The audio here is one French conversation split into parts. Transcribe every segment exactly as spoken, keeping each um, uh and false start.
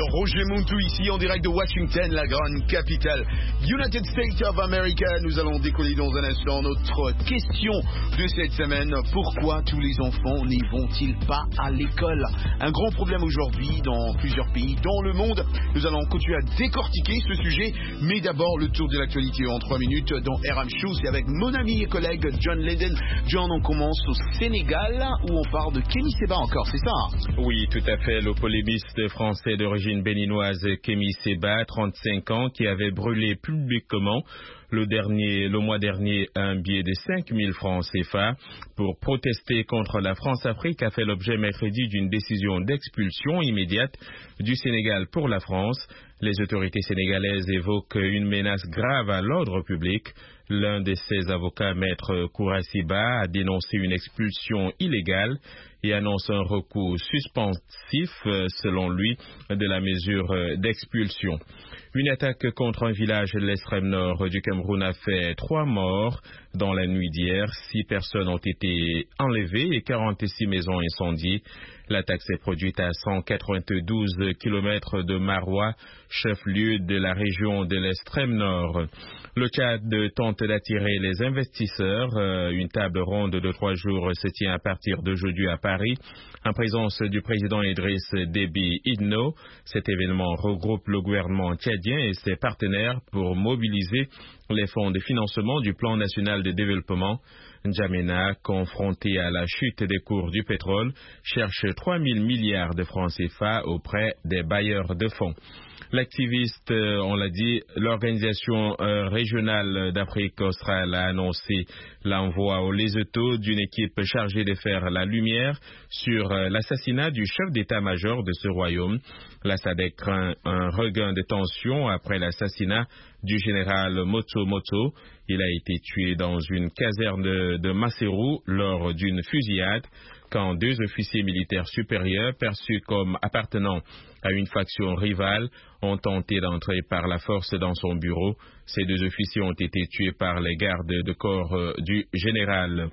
Roger Muntu ici en direct de Washington, la grande capitale United States of America. Nous allons décoller dans un instant notre question de cette semaine. Pourquoi tous les enfants n'y vont-ils pas à l'école? Un grand problème aujourd'hui dans plusieurs pays dans le monde. Nous allons continuer à décortiquer ce sujet, mais d'abord le tour de l'actualité en trois minutes dans R M Show. C'est avec mon ami et collègue John Leden. John, on commence au Sénégal où on parle de Kémy Séba encore, c'est ça? Oui, tout à fait. Le polémiste français d'origine béninoise Kémy Séba, trente-cinq ans, qui avait brûlé publiquement le, dernier, le mois dernier un billet de cinq mille francs C F A pour protester contre la France-Afrique, a fait l'objet mercredi d'une décision d'expulsion immédiate du Sénégal pour la France. Les autorités sénégalaises évoquent une menace grave à l'ordre public. L'un de ses avocats, Maître Kourassiba, a dénoncé une expulsion illégale et annonce un recours suspensif, selon lui, de la mesure d'expulsion. Une attaque contre un village de l'extrême nord du Cameroun a fait trois morts dans la nuit d'hier. Six personnes ont été enlevées et quarante-six maisons incendiées. L'attaque s'est produite à cent quatre-vingt-douze kilomètres de Maroua, chef-lieu de la région de l'extrême nord. Le Tchad tente d'attirer les investisseurs. Une table ronde de trois jours se tient à partir d'aujourd'hui à Paris, en présence du président Idriss Déby Itno. Cet événement regroupe le gouvernement tchadien et ses partenaires pour mobiliser les fonds de financement du plan national de développement. N'Djamena, confronté à la chute des cours du pétrole, cherche trois mille milliards de francs C F A auprès des bailleurs de fonds. L'activiste, euh, on l'a dit, l'organisation euh, régionale d'Afrique australe a annoncé l'envoi au Lesotho d'une équipe chargée de faire la lumière sur euh, l'assassinat du chef d'état-major de ce royaume. La S A D C craint un regain de tension après l'assassinat du général Moto Moto. Il a été tué dans une caserne de, de Maseru lors d'une fusillade, quand deux officiers militaires supérieurs, perçus comme appartenant à une faction rivale, ont tenté d'entrer par la force dans son bureau. Ces deux officiers ont été tués par les gardes de corps du général.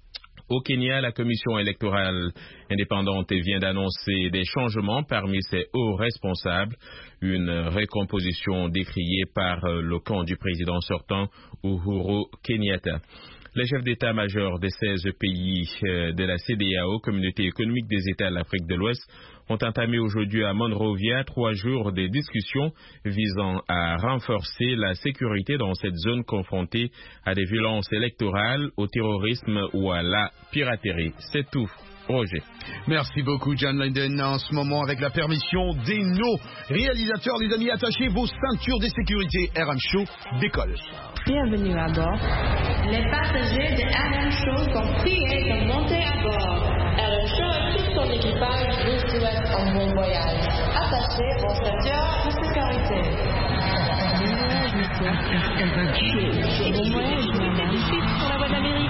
Au Kenya, la commission électorale indépendante vient d'annoncer des changements parmi ses hauts responsables, une recomposition décriée par le camp du président sortant Uhuru Kenyatta. Les chefs d'état-major des seize pays de la C D A O, Communauté économique des États de l'Afrique de l'Ouest, ont entamé aujourd'hui à Monrovia trois jours de discussions visant à renforcer la sécurité dans cette zone confrontée à des violences électorales, au terrorisme ou à la piraterie. C'est tout. Roger. Merci beaucoup, John Lenden. En ce moment, avec la permission des nos réalisateurs, les amis, attachez vos ceintures de sécurité. R M Show décolle. Bienvenue à bord. Les passagers de R M Show sont priés de monter à bord. R M Show et tout son équipage vous souhaitent un bon voyage. Attachez vos ceintures de sécurité. Bon voyage, madame. Pour la voie d'Amérique.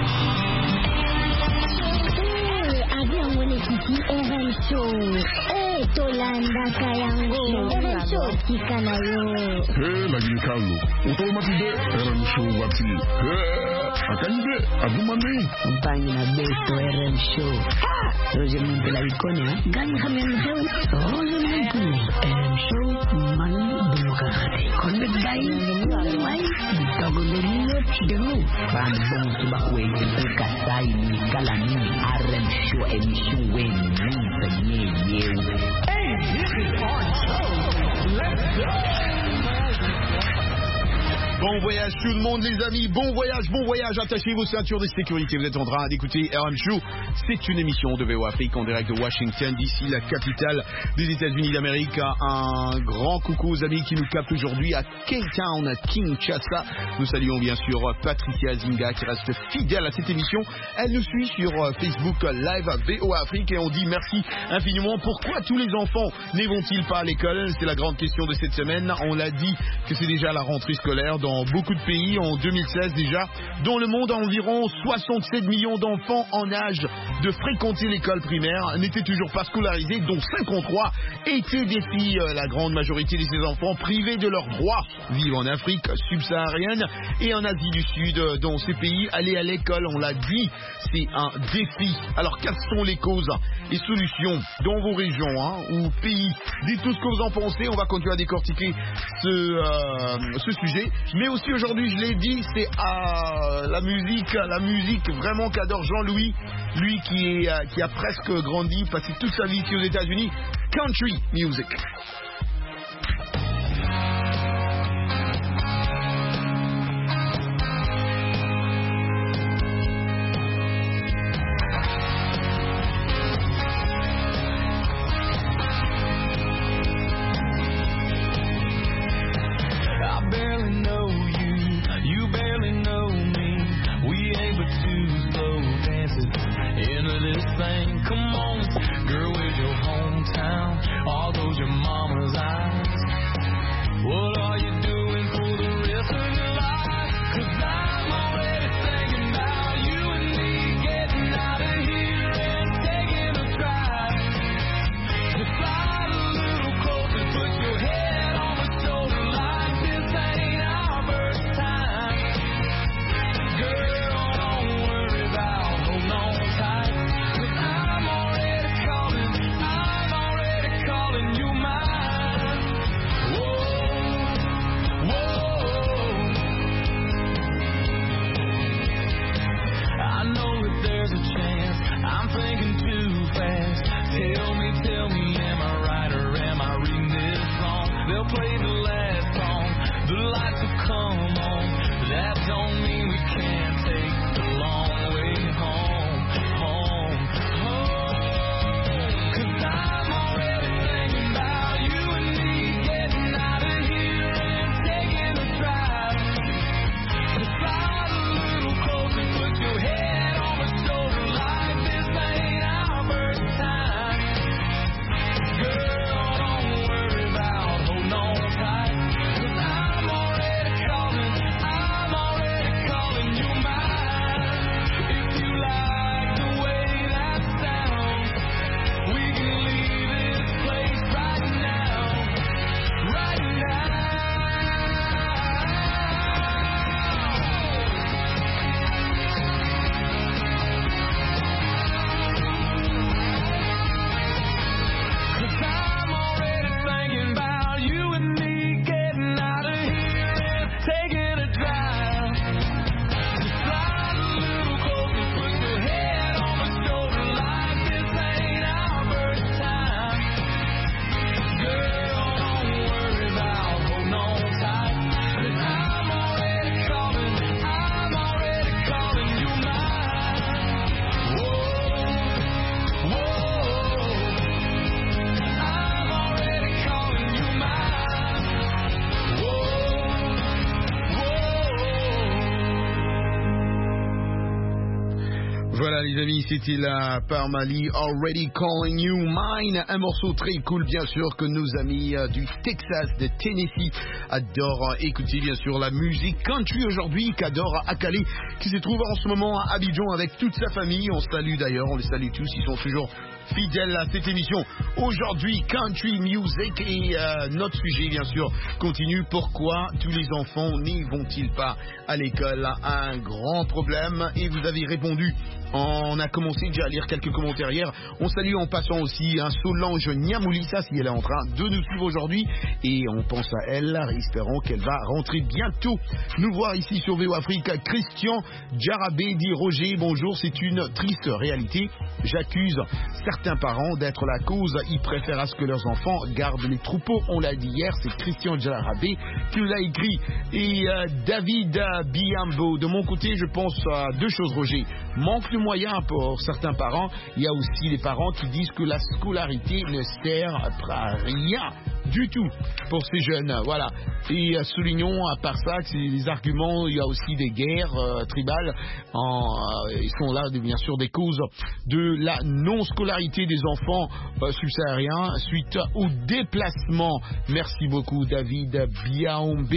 R M Show. Eh, Tolanda Kayango. R M Show Kikanayo. Eh, lagi kalu. Utomati R M Show wati. Eh, akanje agumani. Mpani na besto R M Show. Ah, Roger Muntu la ikonia. Gani kami mhew. Roger Muntu. R M Show mani dumukakate. Konde gai. Wai. Dogo lelilo chidemu. Bambong subakwe. Kasai ni kalani. R M Show emission wen. Hey, this is our show. Let's go. Bon voyage tout le monde les amis, bon voyage, bon voyage, attachez vos ceintures de sécurité, vous êtes en train d'écouter R M Show, c'est une émission de V O Afrique en direct de Washington, d'ici la capitale des États-Unis d'Amérique. Un grand coucou aux amis qui nous captent aujourd'hui à Cape Town, à Kinshasa. Nous saluons bien sûr Patricia Zinga qui reste fidèle à cette émission. Elle nous suit sur Facebook Live à V O Afrique et on dit merci infiniment. Pourquoi tous les enfants ne vont-ils pas à l'école? C'est la grande question de cette semaine. On l'a dit que c'est déjà la rentrée scolaire. dans beaucoup de pays en deux mille seize déjà. Dans le monde, environ soixante-sept millions d'enfants en âge de fréquenter l'école primaire n'étaient toujours pas scolarisés, dont cinquante-trois étaient des filles. La grande majorité de ces enfants privés de leurs droits vivent en Afrique subsaharienne et en Asie du Sud. Dans ces pays, aller à l'école, on l'a dit, c'est un défi. Alors, quelles sont les causes et solutions dans vos régions hein, ou pays? Dites tout ce que vous en pensez. On va continuer à décortiquer ce, euh, ce sujet. Mais aussi aujourd'hui, je l'ai dit, c'est euh, la musique, la musique vraiment qu'adore Jean-Louis, lui qui, est, euh, qui a presque grandi, passé toute sa vie ici aux États-Unis. Country music. Voilà les amis, c'était la par Mali, Already Calling You Mine, un morceau très cool bien sûr que nos amis euh, du Texas, de Tennessee adorent écouter bien sûr la musique country aujourd'hui, qu'adore Akale, qui se trouve en ce moment à Abidjan avec toute sa famille. On salue d'ailleurs, on les salue tous, ils sont toujours fidèles à cette émission. Aujourd'hui, country music et euh, notre sujet bien sûr continue. Pourquoi tous les enfants n'y vont-ils pas à l'école? Un grand problème et vous avez répondu. On a commencé déjà à lire quelques commentaires hier. On salue en passant aussi un Solange Niamoulissa si elle est en train de nous suivre aujourd'hui et on pense à elle, espérons qu'elle va rentrer bientôt nous voir ici sur V O Afrique. Christian Djarabé dit Roger, bonjour, c'est une triste réalité. J'accuse certains parents d'être la cause. Ils préfèrent à ce que leurs enfants gardent les troupeaux. On l'a dit hier, c'est Christian Djarabé qui l'a écrit. Et euh, David Biambo, de mon côté, je pense à deux choses, Roger. Manque de moyens pour certains parents. Il y a aussi les parents qui disent que la scolarité ne sert à rien du tout pour ces jeunes. Voilà. Et euh, soulignons à part ça que c'est des arguments, il y a aussi des guerres euh, tribales. En, euh, ils sont là, bien sûr, des causes de la non-scolarité des enfants euh, subsahariens suite au déplacement. Merci beaucoup, David Biaombe.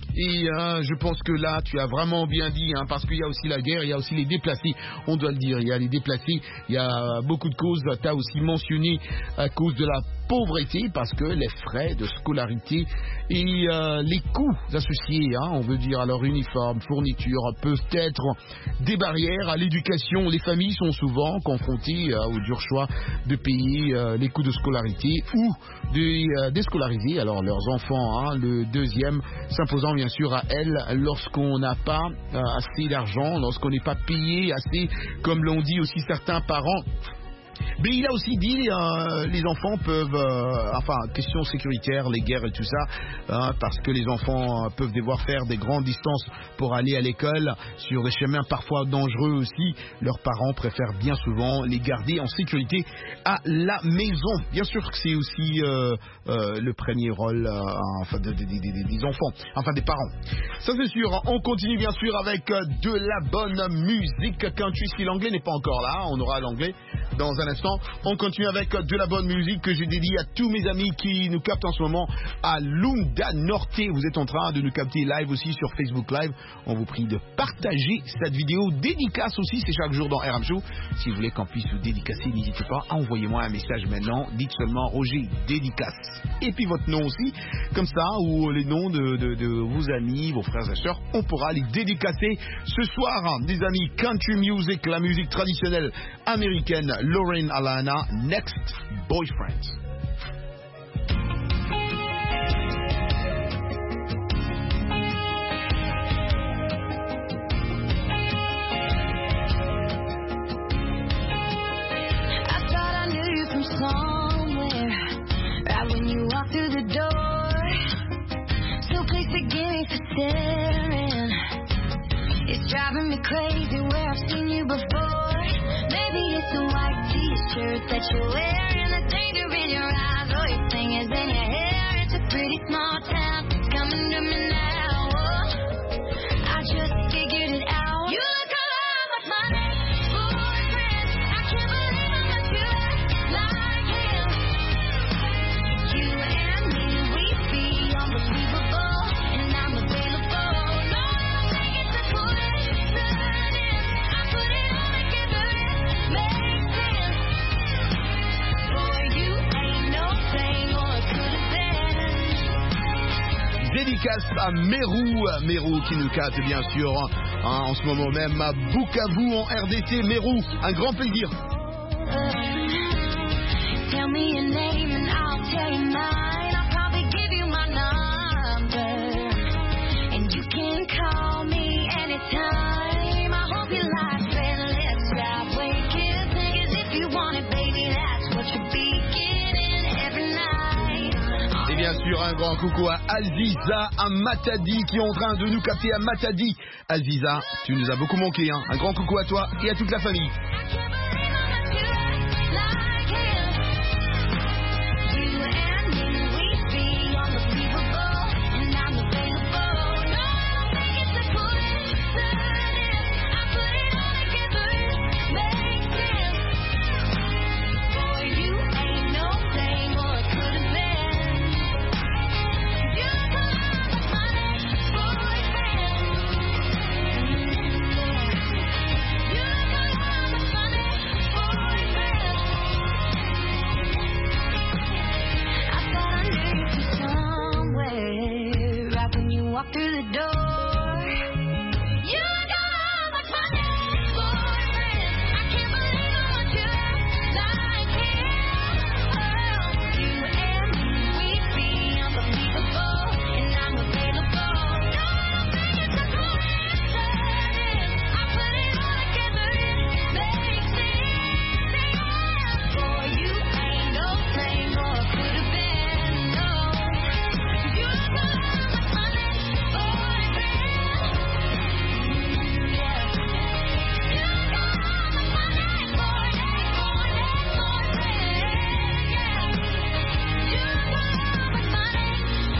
Et euh, je pense que là, tu as vraiment bien dit, hein, parce qu'il y a aussi la guerre, il y a aussi les déplacés, on doit le dire, il y a les déplacés, il y a beaucoup de causes, tu as aussi mentionné à cause de la pauvreté, parce que les frais de scolarité et euh, les coûts associés, hein, on veut dire à leur uniforme, fourniture, peuvent être des barrières à l'éducation. Les familles sont souvent confrontées euh, au dur choix de payer euh, les coûts de scolarité ou de euh, déscolariser alors leurs enfants, hein, le deuxième s'imposant bien sûr à elles lorsqu'on n'a pas euh, assez d'argent, lorsqu'on n'est pas payé assez, comme l'ont dit aussi certains parents. Mais il a aussi dit euh, les enfants peuvent, euh, enfin, question sécuritaire, les guerres et tout ça, hein, parce que les enfants euh, peuvent devoir faire des grandes distances pour aller à l'école, sur des chemins parfois dangereux aussi. Leurs parents préfèrent bien souvent les garder en sécurité à la maison. Bien sûr que c'est aussi euh, euh, le premier rôle euh, enfin, de, de, de, de, des enfants, enfin des parents. Ça c'est sûr. On continue bien sûr avec euh, de la bonne musique country. Si l'anglais n'est pas encore là, on aura l'anglais dans un instant. On continue avec de la bonne musique que je dédie à tous mes amis qui nous captent en ce moment à Lunda Norte. Vous êtes en train de nous capter live aussi sur Facebook Live. On vous prie de partager cette vidéo. Dédicace aussi, c'est chaque jour dans R M Show. Si vous voulez qu'on puisse vous dédicacer, n'hésitez pas à envoyer-moi un message maintenant. Dites seulement Roger Dédicace. Et puis votre nom aussi, comme ça, ou les noms de, de, de vos amis, vos frères et sœurs, on pourra les dédicacer ce soir. Des amis country music, la musique traditionnelle américaine, Lauren Alana, Next Boyfriend. I thought I knew you from somewhere, right when you walked through the door. So please forgive me for staring. It's driving me crazy where I've seen you before. Maybe it's the white t-shirt that you're wearing, the danger in your eyes, or your fingers in your hair. It's a pretty small town, it's coming to me now. Oh, I just figured it out. You look a lot like my next boyfriend. I can't believe how much you act like him. You and me, we be unbelievable, and I'm available. No, I don't think it's a coincidence. I put it all together, it makes sense. Boy, you ain't no thing, or it could have been. Dédicace à Mérou, Mérou qui nous capte bien sûr, hein, en ce moment même à Bukavu en R D C. Mérou, un grand plaisir. Tell me your name and I'll tell you mine. I'll probably give you my number, and you can call me anytime. I hope you like it. Let's stop waking, 'cause if you want it, baby, that's what you'll be getting every night. Et bien sûr, un grand coucou à Aziza, à Matadi qui est en train de nous capter à Matadi. Aziza, tu nous as beaucoup manqué, hein. Un grand coucou à toi et à toute la famille. I can't believe how much you act like him. You and me, we be unbelievable, and I'm available. No, I don't think it's a coincidence. I put it all together, it makes sense. Boy, you ain't no thing, or it could have been. You look a lot like my next boyfriend. You look a lot like my next boyfriend. I thought I knew you from somewhere, right when you walked through the door. You look a lot like my next boyfriend. I can't believe how much you act like him. Oh, you and me, we be unbelievable, and I'm available. No, I don't think it's a coincidence. I put it all together, it makes sense. Boy, you ain't no thing, or it could have been. No, you look a lot like my next boyfriend. Yeah, you look a lot like my next boy, next boy, next boyfriend. Yeah, you look a lot like my next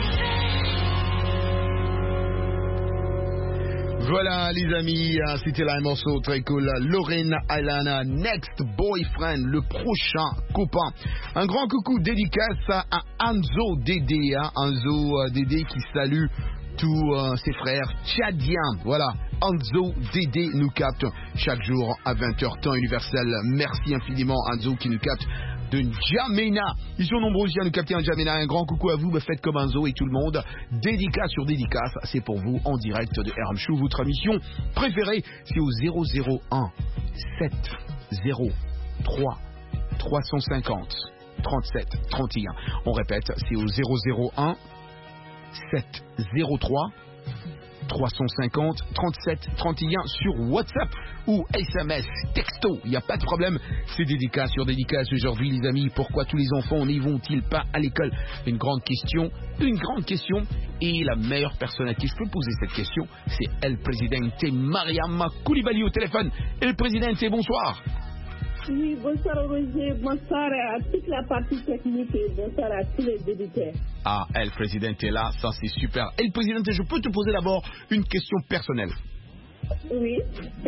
boyfriend. Voilà les amis, c'était là un morceau très cool, Lauren Alana, Next Boyfriend, le prochain copain. Un grand coucou dédicace à Anzo Dédé, hein, Anzo Dédé qui salue tous euh, ses frères tchadiens. Voilà, Anzo Dédé nous capte chaque jour à vingt heures temps universel. Merci infiniment Anzo qui nous capte de N'Djamena. Ils sont nombreux aussi à nous capter en N'Djamena. Un grand coucou à vous, faites comme Anzo et tout le monde. Dédicace sur dédicace, c'est pour vous en direct de R M Show. Votre émission préférée, c'est au zéro zéro un sept zéro trois trois cent cinquante trente-sept trente et un. On répète, c'est au zéro zéro un sept zéro trois trois cent cinquante trente-sept trente et un sur WhatsApp ou S M S, texto, il n'y a pas de problème. C'est dédicace sur dédicace aujourd'hui les amis. Pourquoi tous les enfants n'y vont-ils pas à l'école? Une grande question, une grande question. Et la meilleure personne à qui je peux poser cette question, c'est El Presidente Mariam Koulibaly au téléphone. El Presidente, bonsoir. Oui, bonsoir Roger, bonsoir à toute la partie technique et bonsoir à tous les dédicateurs. Ah, El Presidente est là, ça c'est super. El Presidente, je peux te poser d'abord une question personnelle. Oui.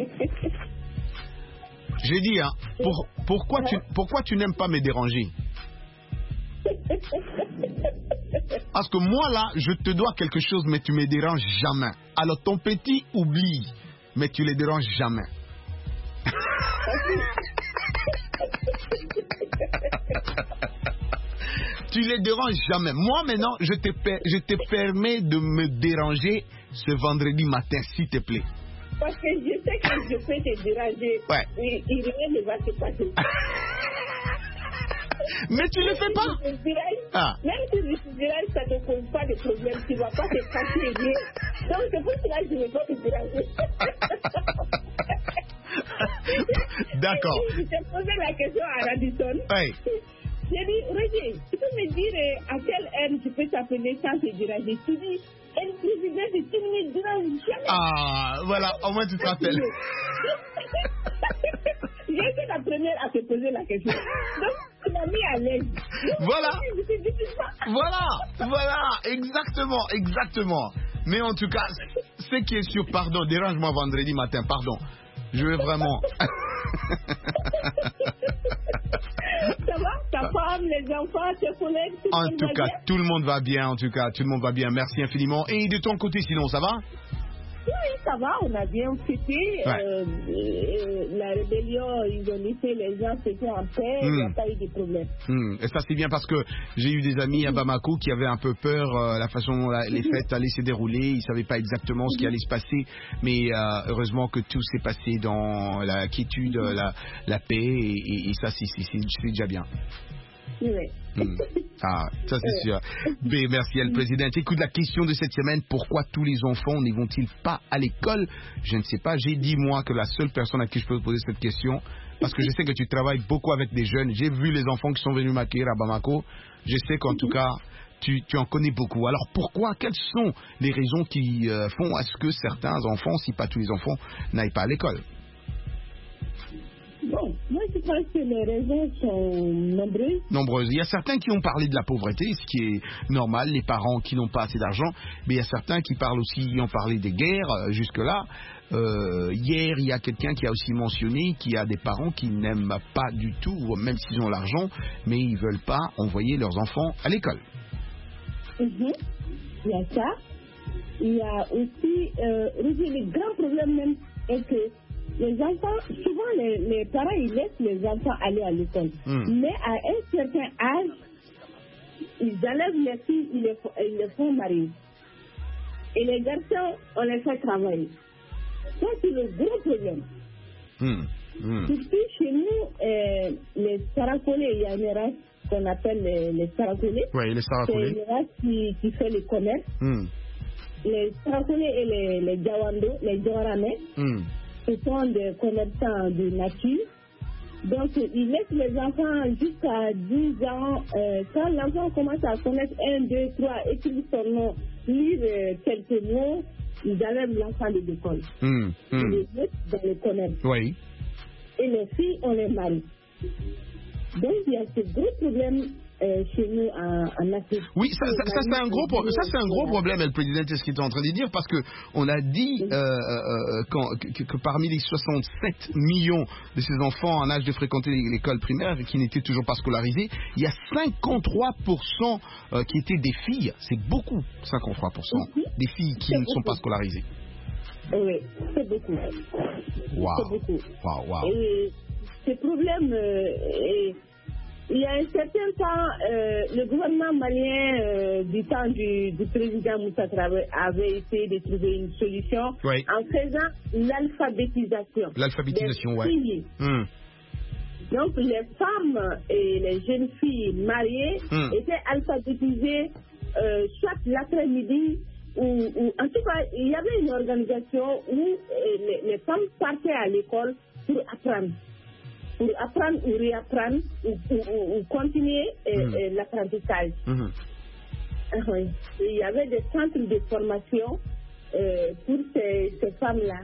J'ai dit, hein, pour, pourquoi tu, pourquoi tu n'aimes pas me déranger? Parce que moi là, je te dois quelque chose, mais tu me déranges jamais. Alors ton petit oublie, mais tu les déranges jamais. Tu les déranges jamais. Moi maintenant, je te, je te permets de me déranger ce vendredi matin, s'il te plaît. Parce que je sais que je peux te déranger. Ouais. Et, et rien ne va se passer. Mais tu le fais pas. Ah. Même si je te dérange, ça ne te pose pas de problème. Tu ne vas pas te casser et rien. Donc c'est pour cela que je ne vais pas te déranger. D'accord. Je t'ai posé la question à Radisson. Oui. J'ai dit, Roger, tu peux me dire à quelle heure je peux t'appeler sans te déranger? Tu dis, elle président de tu ne me déranges jamais. Ah, voilà, au moins tu te rappelles. J'ai été la première à te poser la question. Donc, tu m'as mis à l'aise. Voilà. Voilà, voilà, exactement, exactement. Mais en tout cas, ce qui est sûr, pardon, dérange-moi vendredi matin, pardon. Je veux vraiment... Ça va? Ta femme, les enfants, tes collègues, tout En le monde tout va cas, bien? tout le monde va bien, en tout cas, tout le monde va bien. Merci infiniment. Et de ton côté, sinon, ça va? Oui, ça va, on a bien fêté. Ouais. Euh, euh, la rébellion, ils ont laissé les gens fêter en paix, il n'y a Mm. pas eu de problème. Hmm, Et ça, c'est bien parce que j'ai eu des amis à Bamako qui avaient un peu peur, euh, la façon dont la- les fêtes allaient se dérouler. Ils ne savaient pas exactement ce qui allait se passer. Mais euh, heureusement que tout s'est passé dans la quiétude, la, la paix. Et, et- et ça, c'est c'est- c'est- c'est déjà bien. Oui. Hmm. Ah, ça c'est sûr. Mais merci à le président. Écoute, la question de cette semaine, pourquoi tous les enfants n'y vont-ils pas à l'école? Je ne sais pas. J'ai dit moi que la seule personne à qui je peux poser cette question, parce que je sais que tu travailles beaucoup avec des jeunes. J'ai vu les enfants qui sont venus m'accueillir à Bamako. Je sais qu'en tout cas, tu, tu en connais beaucoup. Alors pourquoi? Quelles sont les raisons qui euh, font à ce que certains enfants, si pas tous les enfants, n'aillent pas à l'école? Bon, moi je pense que les raisons sont nombreuses. Nombreuses. Il y a certains qui ont parlé de la pauvreté, ce qui est normal, les parents qui n'ont pas assez d'argent, mais il y a certains qui parlent aussi, ont parlé des guerres, euh, jusque-là. Euh, hier, il y a quelqu'un qui a aussi mentionné qu'il y a des parents qui n'aiment pas du tout, même s'ils ont l'argent, mais ils ne veulent pas envoyer leurs enfants à l'école. Mhm. Il y a ça. Il y a aussi, euh, le grand problème même est que les enfants, souvent les, les parents, ils laissent les enfants aller à l'école. Mm. Mais à un certain âge, ils enlèvent les filles, ils les, font- ils les font marier. Et les garçons, on les fait travailler. Ça, c'est le gros problème. Hmm, hmm. Surtout chez nous, euh, les Saracolés, il y a une race qu'on appelle les, les Saracolés. Oui, les C'est Saracolés. une race qui, qui fait le commerce. Hmm, Les Saracolés et les, les Jawando, les Jawaramais, hmm. ce sont des commerçants de nature. Donc, ils laissent les enfants jusqu'à dix ans. Euh, quand l'enfant commence à connaître un, deux, trois, écrire son nom, lire euh, quelques mots, ils enlèvent l'enfant de l'école. Hmm, Ils hmm. les mettent dans le commerce. Oui. Et les filles, on les marie. Donc, il y a ce gros problème euh, chez nous en, en Afrique. Oui, ça, ça, ça, c'est un gros, pro- ça c'est un gros problème, le président, c'est ce qu'il est en train de dire, parce que on a dit euh, euh, quand, que, que parmi les soixante-sept millions de ces enfants en âge de fréquenter l'école primaire et qui n'étaient toujours pas scolarisés, il y a cinquante-trois pour cent euh, qui étaient des filles. C'est beaucoup, cinquante-trois pour cent des filles qui C'est ne sont beaucoup. pas scolarisées. Oui, c'est beaucoup. Waouh, C'est beaucoup. waouh, waouh. Et ce problème, euh, et il y a un certain temps, euh, le gouvernement malien euh, du temps du, du président Moussa Traoré avait essayé de trouver une solution Oui. en faisant l'alphabétisation. L'alphabétisation, des ouais. filles. Hum. Donc les femmes et les jeunes filles mariées Hmm. étaient alphabétisées euh, soit l'après-midi ou, ou en tout cas il y avait une organisation où euh, les, les femmes partaient à l'école pour apprendre, pour apprendre ou réapprendre ou, ou, ou- ou continuer euh, Hmm. euh, l'apprentissage. Mhm. Ah oui. Et il y avait des centres de formation euh, pour ces, ces femmes-là.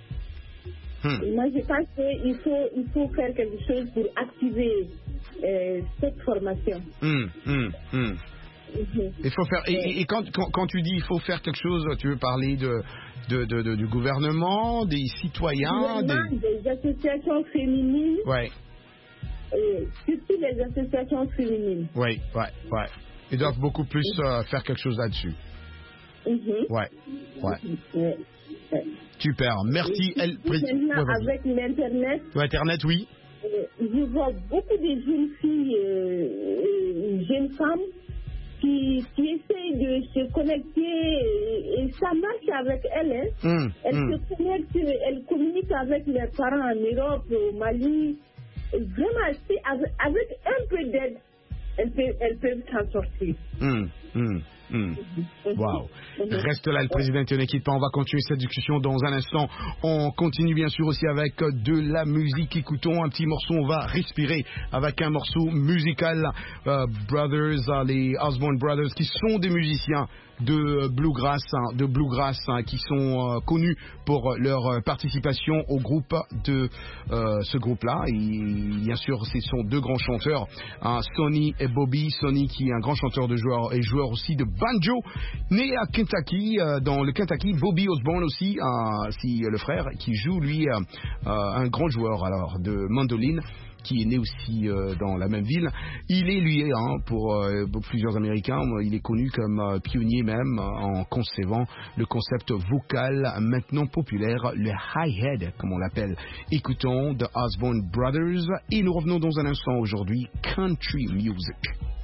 Hmm. Moi, je pense qu'il faut, il faut faire quelque chose pour activer euh, cette formation. Hum, hum, hum. Mhm. Il faut faire. Et, et- et quand, quand, quand tu dis il faut faire quelque chose, tu veux parler de, de, de, de- du gouvernement, des citoyens, Gouvernement, des. des associations féminines, Ouais, euh, surtout les associations féminines. ouais, ouais, ouais. Ils doivent beaucoup plus euh, faire quelque chose là-dessus. Mhm. Ouais, ouais. Ouais. Ouais. Super. Merci. Et Elle, surtout pré- maintenant, ouais, vas-y. avec l'Internet, Ouais, Internet, oui. euh, je vois beaucoup de jeunes filles, euh, euh, jeunes femmes qui, qui essayent de se connecter et, et ça marche avec elles. Hein. Hum, Elles hum. se connectent, elles communiquent avec leurs parents en Europe, au Mali. Et vraiment, si avec, avec un peu d'aide, elles peuvent, elles peuvent s'en sortir. Hum, hum, hum. Wow. Mhm. Reste là, le président, ne quitte pas. On va continuer cette discussion dans un instant. On continue bien sûr aussi avec de la musique. Écoutons un petit morceau. On va respirer avec un morceau musical. Euh, Brothers, euh, les Osborne Brothers, qui sont des musiciens de bluegrass, hein, de bluegrass, hein, qui sont euh, connus pour leur euh, participation au groupe de euh, ce groupe-là. Et bien sûr, ce sont deux grands chanteurs, hein, Sonny et Bobby. Sonny qui est un grand chanteur de joueur et joueur aussi de banjo, né à Kentucky, euh, dans le Kentucky. Bobby Osborne aussi, euh, si le frère, qui joue lui euh, euh, un grand joueur alors de mandoline, qui est né aussi euh, dans la même ville. Il est, lui, hein, pour, euh, pour plusieurs Américains, il est connu comme euh, pionnier même euh, en concevant le concept vocal maintenant populaire, le hi-hat, comme on l'appelle. Écoutons The Osborne Brothers et nous revenons dans un instant aujourd'hui, Country Music.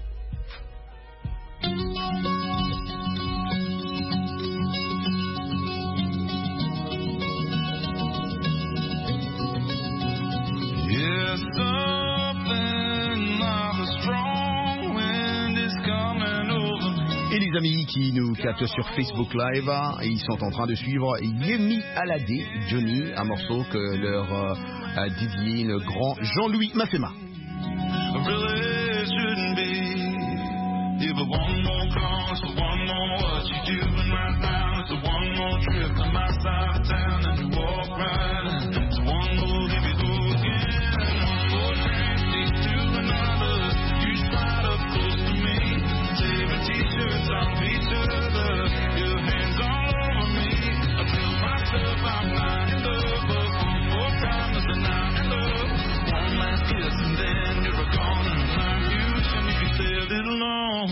Yeah, something like a strong wind is coming over me. Et les amis qui nous captent sur Facebook Live, hein, ils sont en train de suivre Yemi Alade, Johnny, un morceau que leur euh, a dédié le grand Jean-Louis Massema. I really shouldn't be. If a one more cross, a one more what you doing right now, it's a one more trip to my side of town and you walk right in. It's one more if you go again, one more train leads to another. You slide up close to me, tearing t-shirts off each other, your hands all over me. I tell myself I'm not in love, but one more time is a not in love. One last kiss and then you're gone, and I'm used to you stay a little long.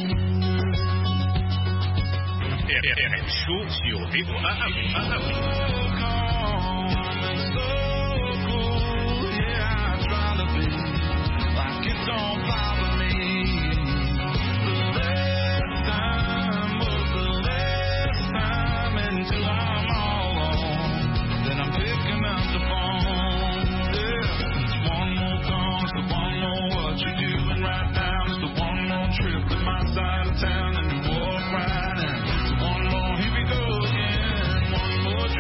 R M Show sur V O A Trip to my side of town and you walk right in. One more, here we go again. One more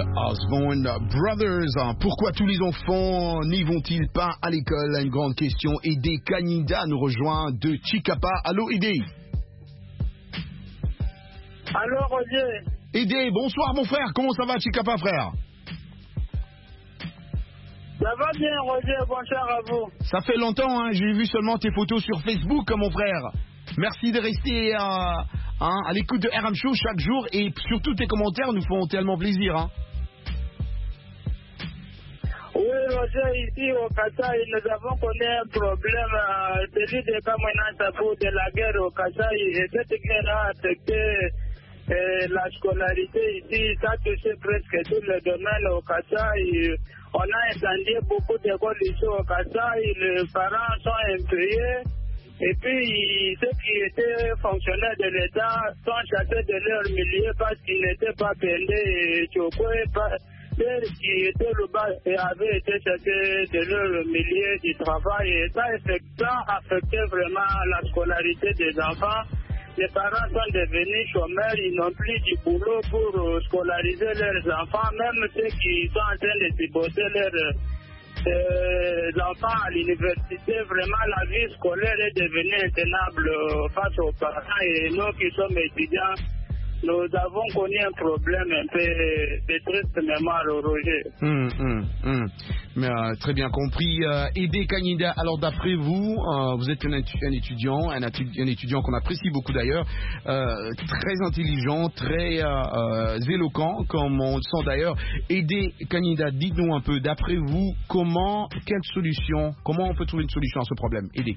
Osborne Brothers. Pourquoi tous les enfants n'y vont-ils pas à l'école? Une grande question. Ede Kanida nous rejoint de Chikapa. Allô, Ede? Allô, Roger? Ede, bonsoir mon frère. Comment ça va, Chikapa, frère? Ça va bien, Roger. Bonsoir à vous. Ça fait longtemps, hein. J'ai vu seulement tes photos sur Facebook, mon frère. Merci de rester euh, hein, à l'écoute de R M Show chaque jour et surtout tes commentaires nous font tellement plaisir. Hein. Oui, Roger, ici au Kasaï, nous avons connu un problème, euh, celui de Kamana Tabou de la guerre au Kasaï, et cette guerre a affecté euh, la scolarité ici, ça a touché presque tout le domaine au Kasaï. On a incendié beaucoup d'écoles ici au Kasaï, les parents sont impayés. Et puis, ceux qui étaient fonctionnaires de l'État sont chassés de leur milieu parce qu'ils n'étaient pas payés et chocés. Ceux qui étaient là-bas avaient été chassés de leur milieu du travail. Et ça, ça affectait vraiment la scolarité des enfants. Les parents sont devenus chômeurs, ils n'ont plus du boulot pour scolariser leurs enfants. Même ceux qui sont en train de débosser leurs Euh, l'enfant à l'université, vraiment la vie scolaire est devenue intenable euh, face aux parents et nous qui sommes étudiants, nous avons connu un problème un peu de triste mémoire au Roger. Hum, hum, hum. Mais, euh, très bien compris. Euh, Ede Kanida, alors d'après vous, euh, vous êtes un, un étudiant, un, un étudiant qu'on apprécie beaucoup d'ailleurs, euh, très intelligent, très euh, euh, éloquent, comme on le sent d'ailleurs. Ede Kanida, dites-nous un peu, d'après vous, comment, quelle solution, comment on peut trouver une solution à ce problème? Ede.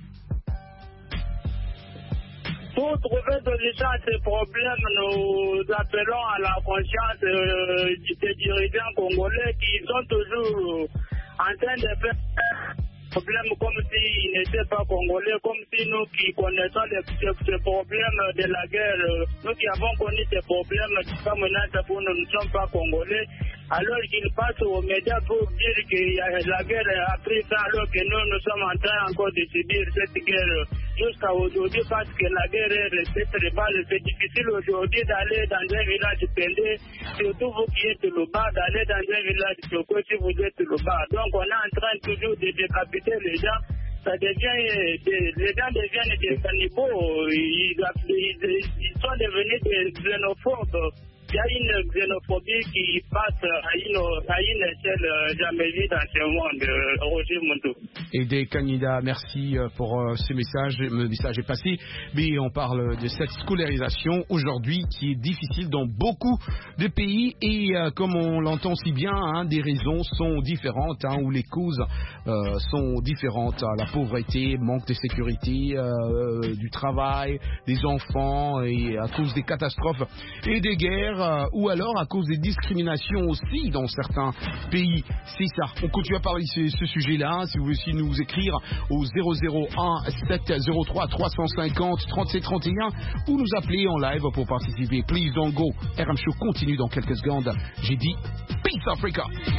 Pour trouver solution à ces problèmes, nous appelons à la conscience euh, des dirigeants congolais qui sont toujours en train de faire problèmes comme s'ils n'étaient pas congolais, comme si nous qui connaissons les, ces, ces problèmes de la guerre, nous qui avons connu ces problèmes, comme nous ne sommes pas congolais, alors qu'ils passent aux médias pour dire que la guerre a pris ça, alors que nous, nous sommes en train encore de subir cette guerre jusqu'à aujourd'hui parce que la guerre est restée tribale. C'est difficile aujourd'hui d'aller dans un village pendé, surtout vous qui êtes le bas, d'aller dans un village Toko si vous êtes le bas. Donc on est en train toujours de décapiter les gens. Ça devient, les gens deviennent des cannibaux, ils, ils, ils sont devenus des xénophobes. Il y a une xénophobie qui passe à une, à une échelle jamais vue dans ce monde, Roger Mondou. Ede Kanida, merci pour euh, ce message. Le message est passé, mais on parle de cette scolarisation aujourd'hui qui est difficile dans beaucoup de pays et euh, comme on l'entend si bien, hein, des raisons sont différentes, hein, ou les causes euh, sont différentes. La pauvreté, manque de sécurité, euh, du travail, des enfants et à cause des catastrophes et des guerres. Euh, ou alors à cause des discriminations aussi dans certains pays. C'est ça. On continue à parler de ce, ce sujet-là. Si vous voulez aussi nous écrire au zéro zéro un sept zéro trois trois cinq zéro trente-sept trente et un ou nous appeler en live pour participer. Please don't go. R M Show continue dans quelques secondes. J'ai dit Peace Africa.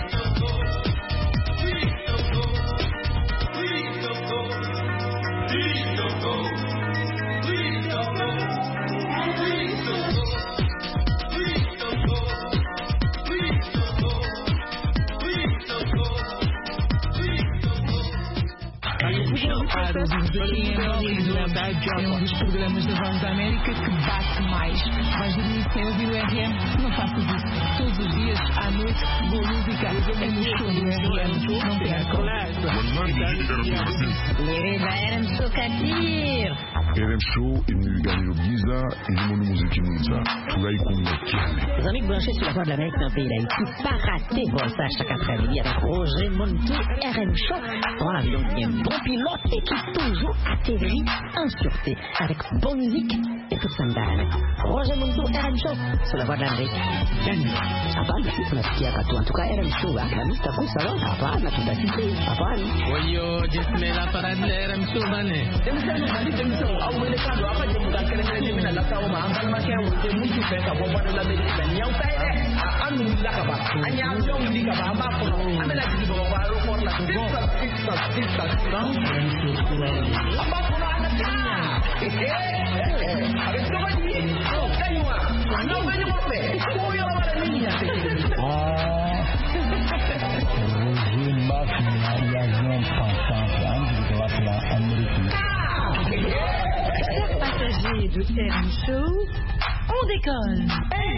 É um dos programas da Voz da América que bate mais. Vais dormir sem ouvir o R M? Não faças isso. Todos os dias, à noite, boa música. É no show do R M. Não percam. Leva R M Show Katir. R M Show imeganya byiza irimo n'umuziki mwiza turayikunda cyane. Les amis branchés sur la Voix de l'Amérique dans le pays d'Haïti, pas rater Voltage chaque après-midi avec Roger Montou, R M Show, dans l'avion qui est un bon pilote et qui toujours atterrit en sûreté avec bonne musique et tout ça me donne. Roger Montou, R M Show, sur la Voix de l'Amérique. Hapana, tunasikia katu. En tout cas, R M Show, la musique ta kusa leo. Hapana, tutasikia. Hapana. Oyo, jesme la parade de R M Show bane. Demsema na demsema au wele kando hapa je mudakere kele mina la sawa ma ambal ma kya wote mutu fe ka bo bana la be la nyau tai de anu la ka ba anya jo ndi ka ba amba ko amela ji bo ba ro ko la sisa sisa sisa amba ko na na nya eh eh avec ko ba ni oh kaiwa no ba ni mo fe ko yo ba ni nya Le R M Show, on décolle.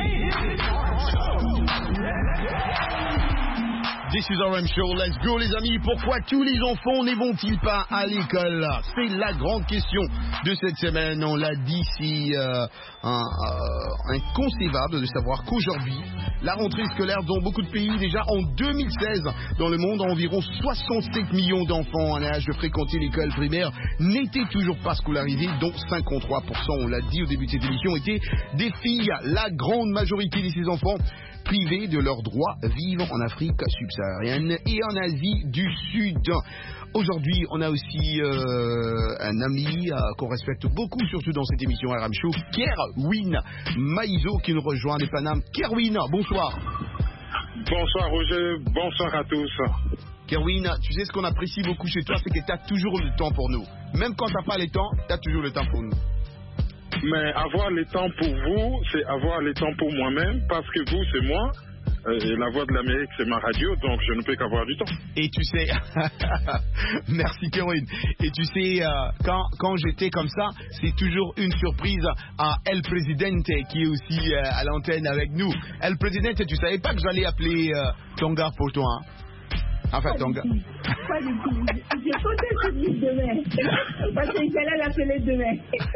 This is R M Show, let's go les amis. Pourquoi tous les enfants ne vont-ils pas à l'école? C'est la grande question de cette semaine. On l'a dit, c'est euh, un, euh, inconcevable de savoir qu'aujourd'hui, la rentrée scolaire dans beaucoup de pays, déjà en deux mille seize, dans le monde, environ soixante-cinq millions d'enfants en âge de fréquenter l'école primaire n'étaient toujours pas scolarisés, dont cinquante-trois pour cent, on l'a dit au début de cette émission, étaient des filles. La grande majorité de ces enfants privés de leurs droits vivent en Afrique subsaharienne et en Asie du Sud. Aujourd'hui, on a aussi euh, un ami euh, qu'on respecte beaucoup, surtout dans cette émission R M Show, Kerwin Maïzo, qui nous rejoint des Paname. Kerwin, bonsoir. Bonsoir Roger, bonsoir à tous. Kerwin, tu sais ce qu'on apprécie beaucoup chez toi, c'est que tu as toujours le temps pour nous. Même quand tu n'as pas le temps, tu as toujours le temps pour nous. Mais avoir le temps pour vous, c'est avoir le temps pour moi-même, parce que vous, c'est moi, euh, et la voix de l'Amérique, c'est ma radio, donc je ne peux qu'avoir du temps. Et tu sais, merci Kerwin, et tu sais, euh, quand, quand j'étais comme ça, c'est toujours une surprise à El Presidente, qui est aussi euh, à l'antenne avec nous. El Presidente, tu savais pas que j'allais appeler euh, ton gars pour toi, hein? Enfin, ton gars. Pas du tout. Je comptais sur lui demain. Parce que j'allais l'appeler demain.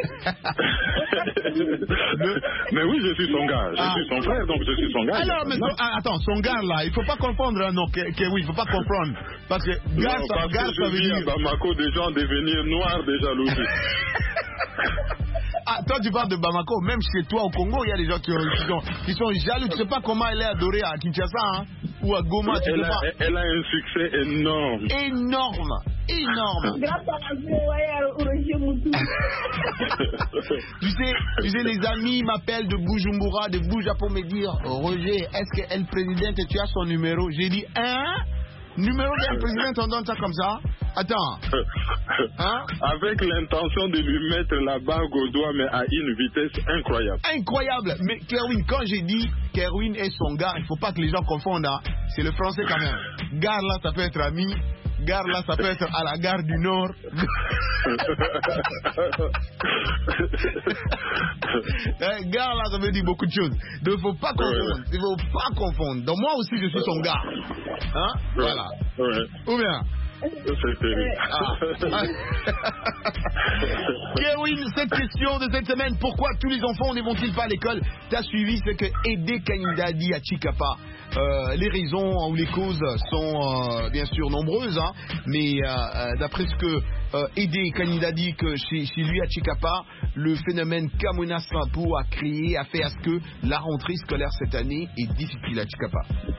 mais, mais oui, je suis son gars. Je ah. suis son frère, donc je suis son gars. Alors, mais son, ah, attends, son gars là, il ne faut pas confondre, hein, non, que, que oui, il ne faut pas comprendre. Parce que gars, non, ça, parce gars, que ça je veut vis dire. à Bamako des gens devenir noirs de jalousie. Ah, toi tu parles de Bamako, même chez toi au Congo, il y a des gens qui, ont, qui, sont, qui sont jaloux. Tu ne sais pas comment elle est adorée à Kinshasa, hein, ou à Goma, tu elle, sais a, pas. Elle a un succès énorme. Énorme, énorme. Grâce à la vie, Roger Moutou. Tu sais, tu sais, les amis m'appellent de Bujumbura, de Buja pour me dire, Roger, est-ce que El Presidente, tu as son numéro? J'ai dit, hein? Numéro d'un président, on donne ça comme ça? Attends. Hein? Avec l'intention de lui mettre la bague au doigt, mais à une vitesse incroyable. Incroyable. Mais Kerwin, quand j'ai dit Kerwin est son gars, il ne faut pas que les gens confondent. Hein? C'est le français quand même. Gare là, ça peut être ami. Gare là, ça peut être à la gare du Nord. Gare là, ça veut dire beaucoup de choses. Donc il ne faut pas confondre. Il ne faut pas confondre. Donc moi aussi, je suis son gars. Hein? Voilà. Ouais. Ou bien? C'est terrible. Ah. Kerwin, cette question de cette semaine, pourquoi tous les enfants ne vont-ils pas à l'école? Tu as suivi ce que Aidé Kanida dit à Chikapa. Euh, les raisons ou les causes sont euh, bien sûr nombreuses, hein, mais euh, d'après ce que euh, Aidé Kanida dit que chez, chez lui à Chikapa, le phénomène Kamuna Sampo a créé, a fait à ce que la rentrée scolaire cette année est difficile à Chikapa.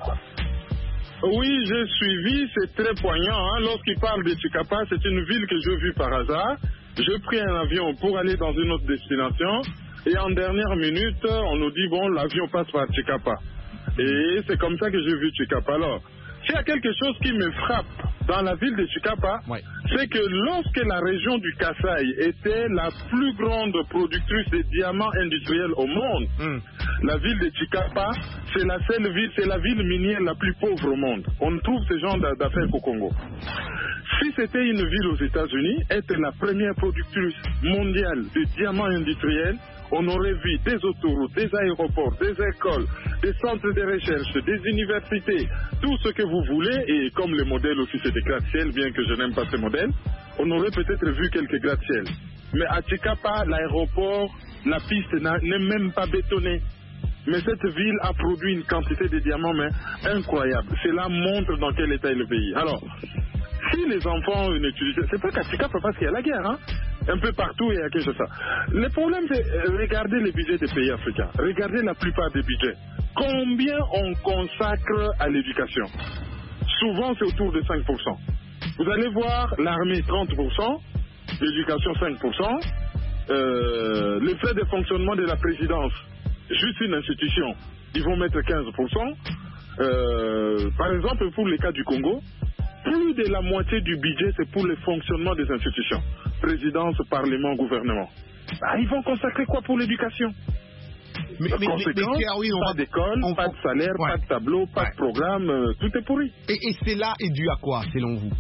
Oui, j'ai suivi, c'est très poignant. Hein. Lorsqu'il parle de Chikapa, c'est une ville que j'ai vue par hasard. J'ai pris un avion pour aller dans une autre destination. Et en dernière minute, on nous dit, bon, l'avion passe par Chikapa. Et c'est comme ça que j'ai vu Chikapa. Alors, s'il y a quelque chose qui me frappe dans la ville de Chikapa, ouais. c'est que lorsque la région du Kasaï était la plus grande productrice de diamants industriels au monde, mm. la ville de Chikapa, c'est la seule ville, c'est la ville minière la plus pauvre au monde. On trouve ce genre d'affaires au Congo. Si c'était une ville aux États-Unis, être la première productrice mondiale de diamants industriels, on aurait vu des autoroutes, des aéroports, des écoles, des centres de recherche, des universités, tout ce que vous voulez, et comme le modèle aussi c'est des gratte-ciel, bien que je n'aime pas ce modèle, on aurait peut-être vu quelques gratte-ciel. Mais à Chikapa, l'aéroport, la piste n'est même pas bétonnée. Mais cette ville a produit une quantité de diamants mais incroyable. Cela montre dans quel état est le pays. Alors, si les enfants n'utilisent... C'est pas qu'à Chikapa parce qu'il y a la guerre, hein. Un peu partout, il y a quelque chose. Le problème, c'est regarder les budgets des pays africains. Regardez la plupart des budgets. Combien on consacre à l'éducation? Souvent, c'est autour de cinq pour cent. Vous allez voir l'armée trente pour cent, l'éducation cinq pour cent, euh, les frais de fonctionnement de la présidence, juste une institution, ils vont mettre quinze pour cent. Euh, par exemple, pour le cas du Congo, plus de la moitié du budget, c'est pour le fonctionnement des institutions. Présidence, Parlement, gouvernement. Ah, ils vont consacrer quoi pour l'éducation? Mais, mais, mais, mais oui, on pas va... d'école, on... pas de salaire, ouais. pas de tableau, pas ouais. de programme, euh, tout est pourri. Et, et cela est dû à quoi, selon vous?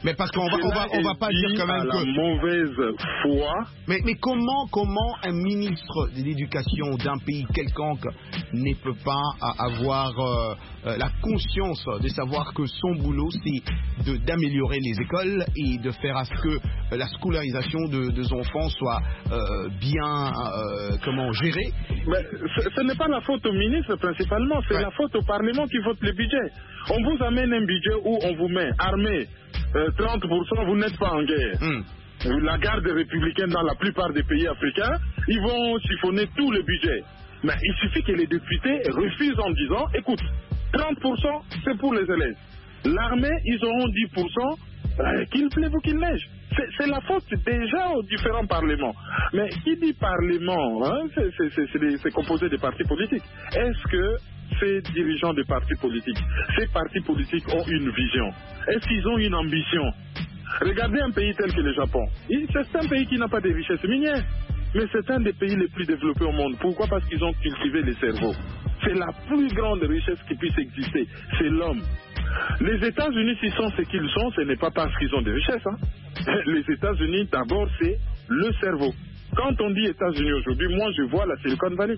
Mais parce qu'on va, on va, on va pas dire quand même à que la mauvaise foi. Mais, mais comment, comment un ministre de l'éducation d'un pays quelconque ne peut pas avoir euh, euh, la conscience de savoir que son boulot c'est de, d'améliorer les écoles et de faire à ce que euh, la scolarisation de, des enfants soit euh, bien euh, comment gérée. Mais ce, ce n'est pas la faute au ministre principalement, c'est ouais. la faute au Parlement qui vote le budget. On vous amène un budget où on vous met armée. Euh, trente pour cent, vous n'êtes pas en guerre. Mm. La garde républicaine dans la plupart des pays africains, ils vont chiffonner tout le budget. Mais il suffit que les députés refusent en disant, écoute, trente pour cent, c'est pour les élèves. L'armée, ils auront dix pour cent, euh, qu'il pleuve ou qu'il neige. C'est, c'est la faute déjà aux différents parlements. Mais qui dit parlement, hein, c'est, c'est, c'est, c'est, des, c'est composé des partis politiques. Est-ce que ces dirigeants des partis politiques, ces partis politiques ont une vision? Est-ce qu'ils ont une ambition? Regardez un pays tel que le Japon. C'est un pays qui n'a pas de richesse minière, mais c'est un des pays les plus développés au monde. Pourquoi? Parce qu'ils ont cultivé les cerveaux. C'est la plus grande richesse qui puisse exister, c'est l'homme. Les États-Unis, s'ils sont ce qu'ils sont, ce n'est pas parce qu'ils ont des richesses. Hein. Les États-Unis, d'abord, c'est le cerveau. Quand on dit États-Unis aujourd'hui, moi, je vois la Silicon Valley.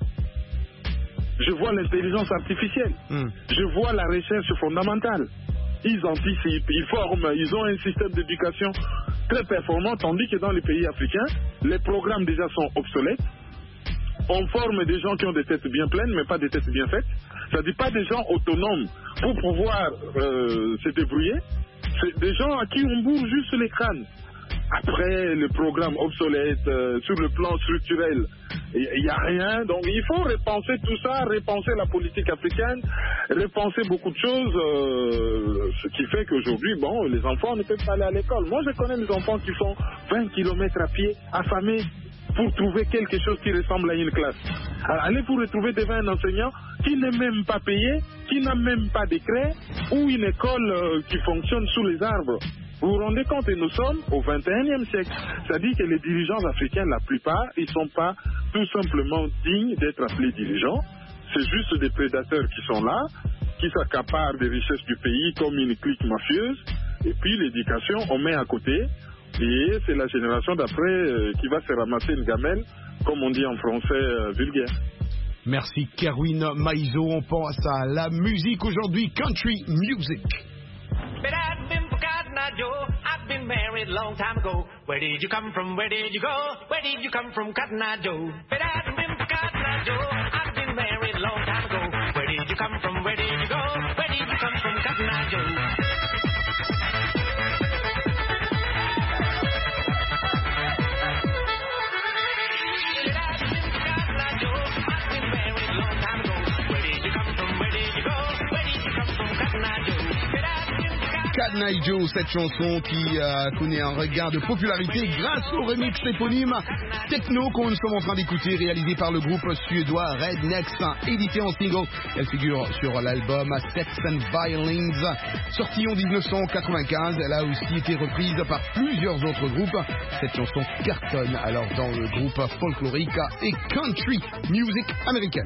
Je vois l'intelligence artificielle. Mm. Je vois la recherche fondamentale. Ils anticipent, ils forment, ils ont un système d'éducation très performant, tandis que dans les pays africains, les programmes déjà sont obsolètes. On forme des gens qui ont des têtes bien pleines, mais pas des têtes bien faites. C'est-à-dire pas des gens autonomes pour pouvoir euh, se débrouiller. C'est des gens à qui on bourre juste les crânes. Après, le programme obsolète, euh, sur le plan structurel, il n'y a rien. Donc, il faut repenser tout ça, repenser la politique africaine, repenser beaucoup de choses, euh, ce qui fait qu'aujourd'hui, bon, les enfants ne peuvent pas aller à l'école. Moi, je connais des enfants qui font vingt kilomètres à pied, affamés, pour trouver quelque chose qui ressemble à une classe. Alors, allez vous retrouver devant un enseignant qui n'est même pas payé, qui n'a même pas d'écran, ou une école euh, qui fonctionne sous les arbres. Vous vous rendez compte, et nous sommes au vingt et unième siècle. C'est-à-dire que les dirigeants africains, la plupart, ils ne sont pas tout simplement dignes d'être appelés dirigeants. C'est juste des prédateurs qui sont là, qui s'accaparent des richesses du pays comme une clique mafieuse. Et puis l'éducation, on met à côté. Et c'est la génération d'après euh, qui va se ramasser une gamelle, comme on dit en français euh, vulgaire. Merci Kerwin Maïzo. On passe à la musique aujourd'hui, country music. But I've been forgotten, now, Joe. I've been married a long time ago. Where did you come from? Where did you go? Where did you come from, Cotton Eye Joe? But I've been forgotten, now, Joe. I've been married a long time ago. Where did you come from? Where did you go? Where did you come from, Cotton Eye Joe? Cotton Eye Joe, cette chanson qui euh, connaît un regain de popularité grâce au remix éponyme Techno qu'on nous sommes en train d'écouter, réalisé par le groupe suédois Rednex, édité en single. Elle figure sur l'album Sex and Violins, sorti en dix-neuf cent quatre-vingt-quinze. Elle a aussi été reprise par plusieurs autres groupes. Cette chanson cartonne alors dans le groupe folklorique et country music américaine.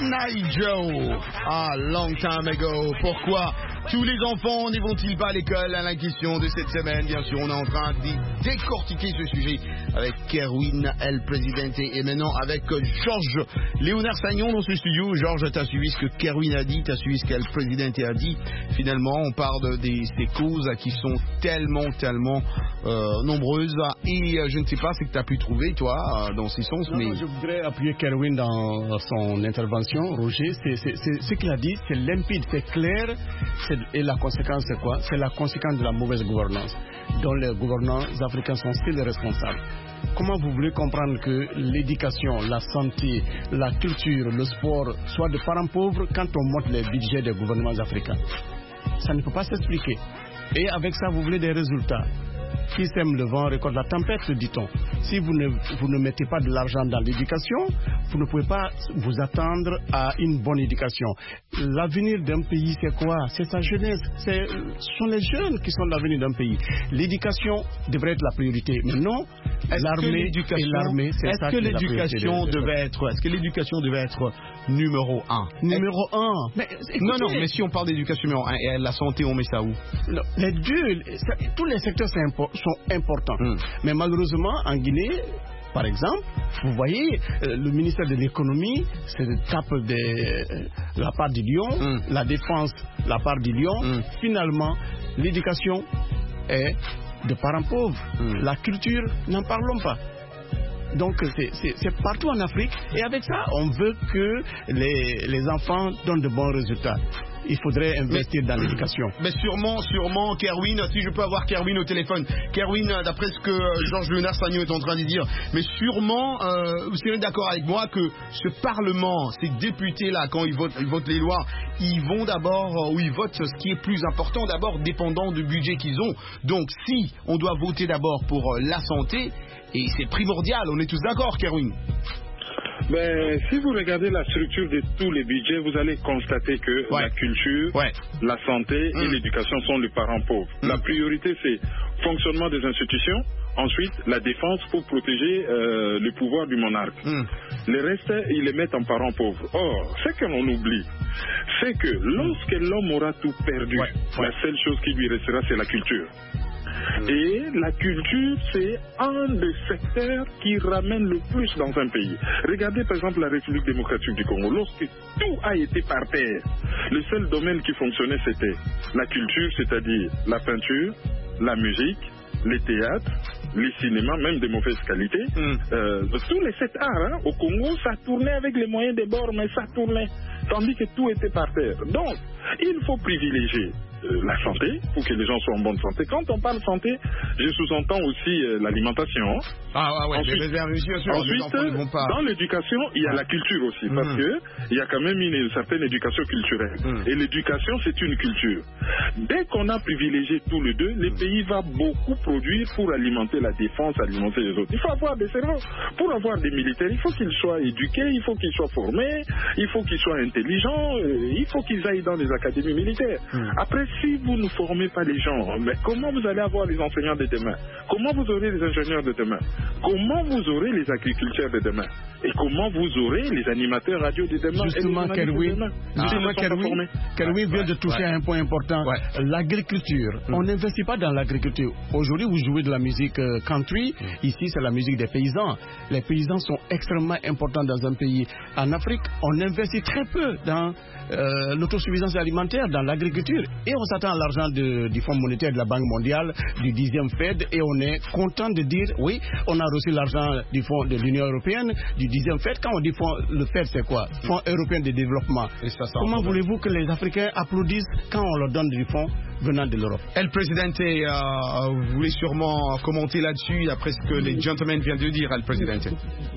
Cotton Joe. Ah, long time ago. Pourquoi tous les enfants n'y vont-ils pas à l'école? À la question de cette semaine, bien sûr, on est en train de décortiquer ce sujet avec Kerwin El Presidente et maintenant avec Georges Léonard Sagnon dans ce studio. Georges, tu as suivi ce que Kerwin a dit, tu as suivi ce qu'El Presidente a dit. Finalement, on parle de, des, des causes qui sont tellement, tellement euh, nombreuses et euh, je ne sais pas ce que tu as pu trouver, toi, dans ces sens. Non, mais... non, je voudrais appuyer Kerwin dans son intervention. Roger, c'est, c'est, c'est, ce qu'il a dit, c'est limpide, c'est clair. C'est, et la conséquence, c'est quoi? C'est la conséquence de la mauvaise gouvernance, dont les gouvernants africains sont seuls responsables. Comment vous voulez comprendre que l'éducation, la santé, la culture, le sport soient de parents pauvres quand on monte les budgets des gouvernements africains? Ça ne peut pas s'expliquer. Et avec ça, vous voulez des résultats. Qui sème le vent récolte la tempête, dit-on. Si vous ne, vous ne mettez pas de l'argent dans l'éducation, vous ne pouvez pas vous attendre à une bonne éducation. L'avenir d'un pays, c'est quoi? C'est sa jeunesse. C'est, ce sont les jeunes qui sont l'avenir d'un pays. L'éducation devrait être la priorité. Mais non, l'armée et l'armée, c'est est-ce ça que qui est la l'éducation priorité. devait être, est-ce que l'éducation devait être numéro un? Numéro un. Mais, non, non, écoutez, mais si on parle d'éducation numéro un et la santé, on met ça où? non, les deux, ça, tous les secteurs sont, impo- sont importants. Mm. Mais malheureusement, en Guinée, par exemple, vous voyez, euh, le ministère de l'économie, c'est le tape de euh, la part du lion, mm. la défense, la part du lion. Mm. Finalement, l'éducation est de parents pauvres. Mm. La culture, n'en parlons pas. Donc c'est, c'est, c'est partout en Afrique et avec ça on veut que les, les enfants donnent de bons résultats. Il faudrait investir mais, dans l'éducation. Mais sûrement, sûrement, Kerwin, si je peux avoir Kerwin au téléphone. Kerwin, d'après ce que Georges Léonard Sagnon est en train de dire, mais sûrement, euh, vous serez d'accord avec moi que ce Parlement, ces députés-là, quand ils votent, ils votent les lois, ils vont d'abord, ou ils votent ce qui est plus important, d'abord dépendant du budget qu'ils ont. Donc si on doit voter d'abord pour la santé, et c'est primordial, on est tous d'accord, Kerwin? Ben, si vous regardez la structure de tous les budgets, vous allez constater que ouais. la culture, ouais. la santé mmh. et l'éducation sont les parents pauvres. Mmh. La priorité, c'est fonctionnement des institutions. Ensuite, la défense pour protéger euh, le pouvoir du monarque. Mmh. Le reste, ils les mettent en parents pauvres. Or, ce que l'on oublie, c'est que lorsque l'homme aura tout perdu, ouais. Ouais. la seule chose qui lui restera, c'est la culture. Et la culture, c'est un des secteurs qui ramène le plus dans un pays. Regardez par exemple la République démocratique du Congo. Lorsque tout a été par terre, le seul domaine qui fonctionnait, c'était la culture, c'est-à-dire la peinture, la musique, les théâtres, les cinémas, même de mauvaise qualité. Mm. Euh, tous les sept arts, hein, au Congo, ça tournait avec les moyens des bords, mais ça tournait. Tandis que tout était par terre. Donc, il faut privilégier euh, la santé, pour que les gens soient en bonne santé. Quand on parle santé, je sous-entends aussi euh, l'alimentation. Ah, ah ouais, ensuite, les réserves, bien sûr, ensuite les enfants ne vont pas... dans l'éducation, il y a la culture aussi, parce mmh. qu'il y a quand même une, une certaine éducation culturelle. Mmh. Et l'éducation, c'est une culture. Dès qu'on a privilégié tous les deux, les pays vont beaucoup produire pour alimenter la défense, alimenter les autres. Il faut avoir des cerveaux. Pour avoir des militaires, il faut qu'ils soient éduqués, il faut qu'ils soient formés, il faut qu'ils soient intelligents, il faut qu'ils aillent dans les académies militaires. Mmh. Après, si vous ne formez pas les gens, mais comment vous allez avoir les enseignants de demain? Comment vous aurez les ingénieurs de demain? Comment vous aurez les agriculteurs de demain? Et comment vous aurez les animateurs radio de demain? Justement, Kerwin, justement, Kerwin, Kerwin vient de toucher ouais. un point important. Ouais. L'agriculture. Mm. On n'investit pas dans l'agriculture. Aujourd'hui, vous jouez de la musique euh, country. Mm. Ici, c'est la musique des paysans. Les paysans sont extrêmement importants dans un pays. En Afrique, on investit très peu dans euh, l'autosuffisance alimentaire, dans l'agriculture. Et on s'attend à l'argent de, du Fonds monétaire de la Banque mondiale, du dixième Fed, et on est content de dire, oui, on a reçu l'argent du Fonds de l'Union européenne, du dixième Fed. Quand on dit Fonds, le Fed, c'est quoi? Fonds européen de développement. Et ça, ça Comment voulez-vous que les Africains applaudissent quand on leur donne du fonds venant de l'Europe? El Presidente, euh, vous voulez sûrement commenter là-dessus, après ce que les gentlemen viennent de dire, El Presidente.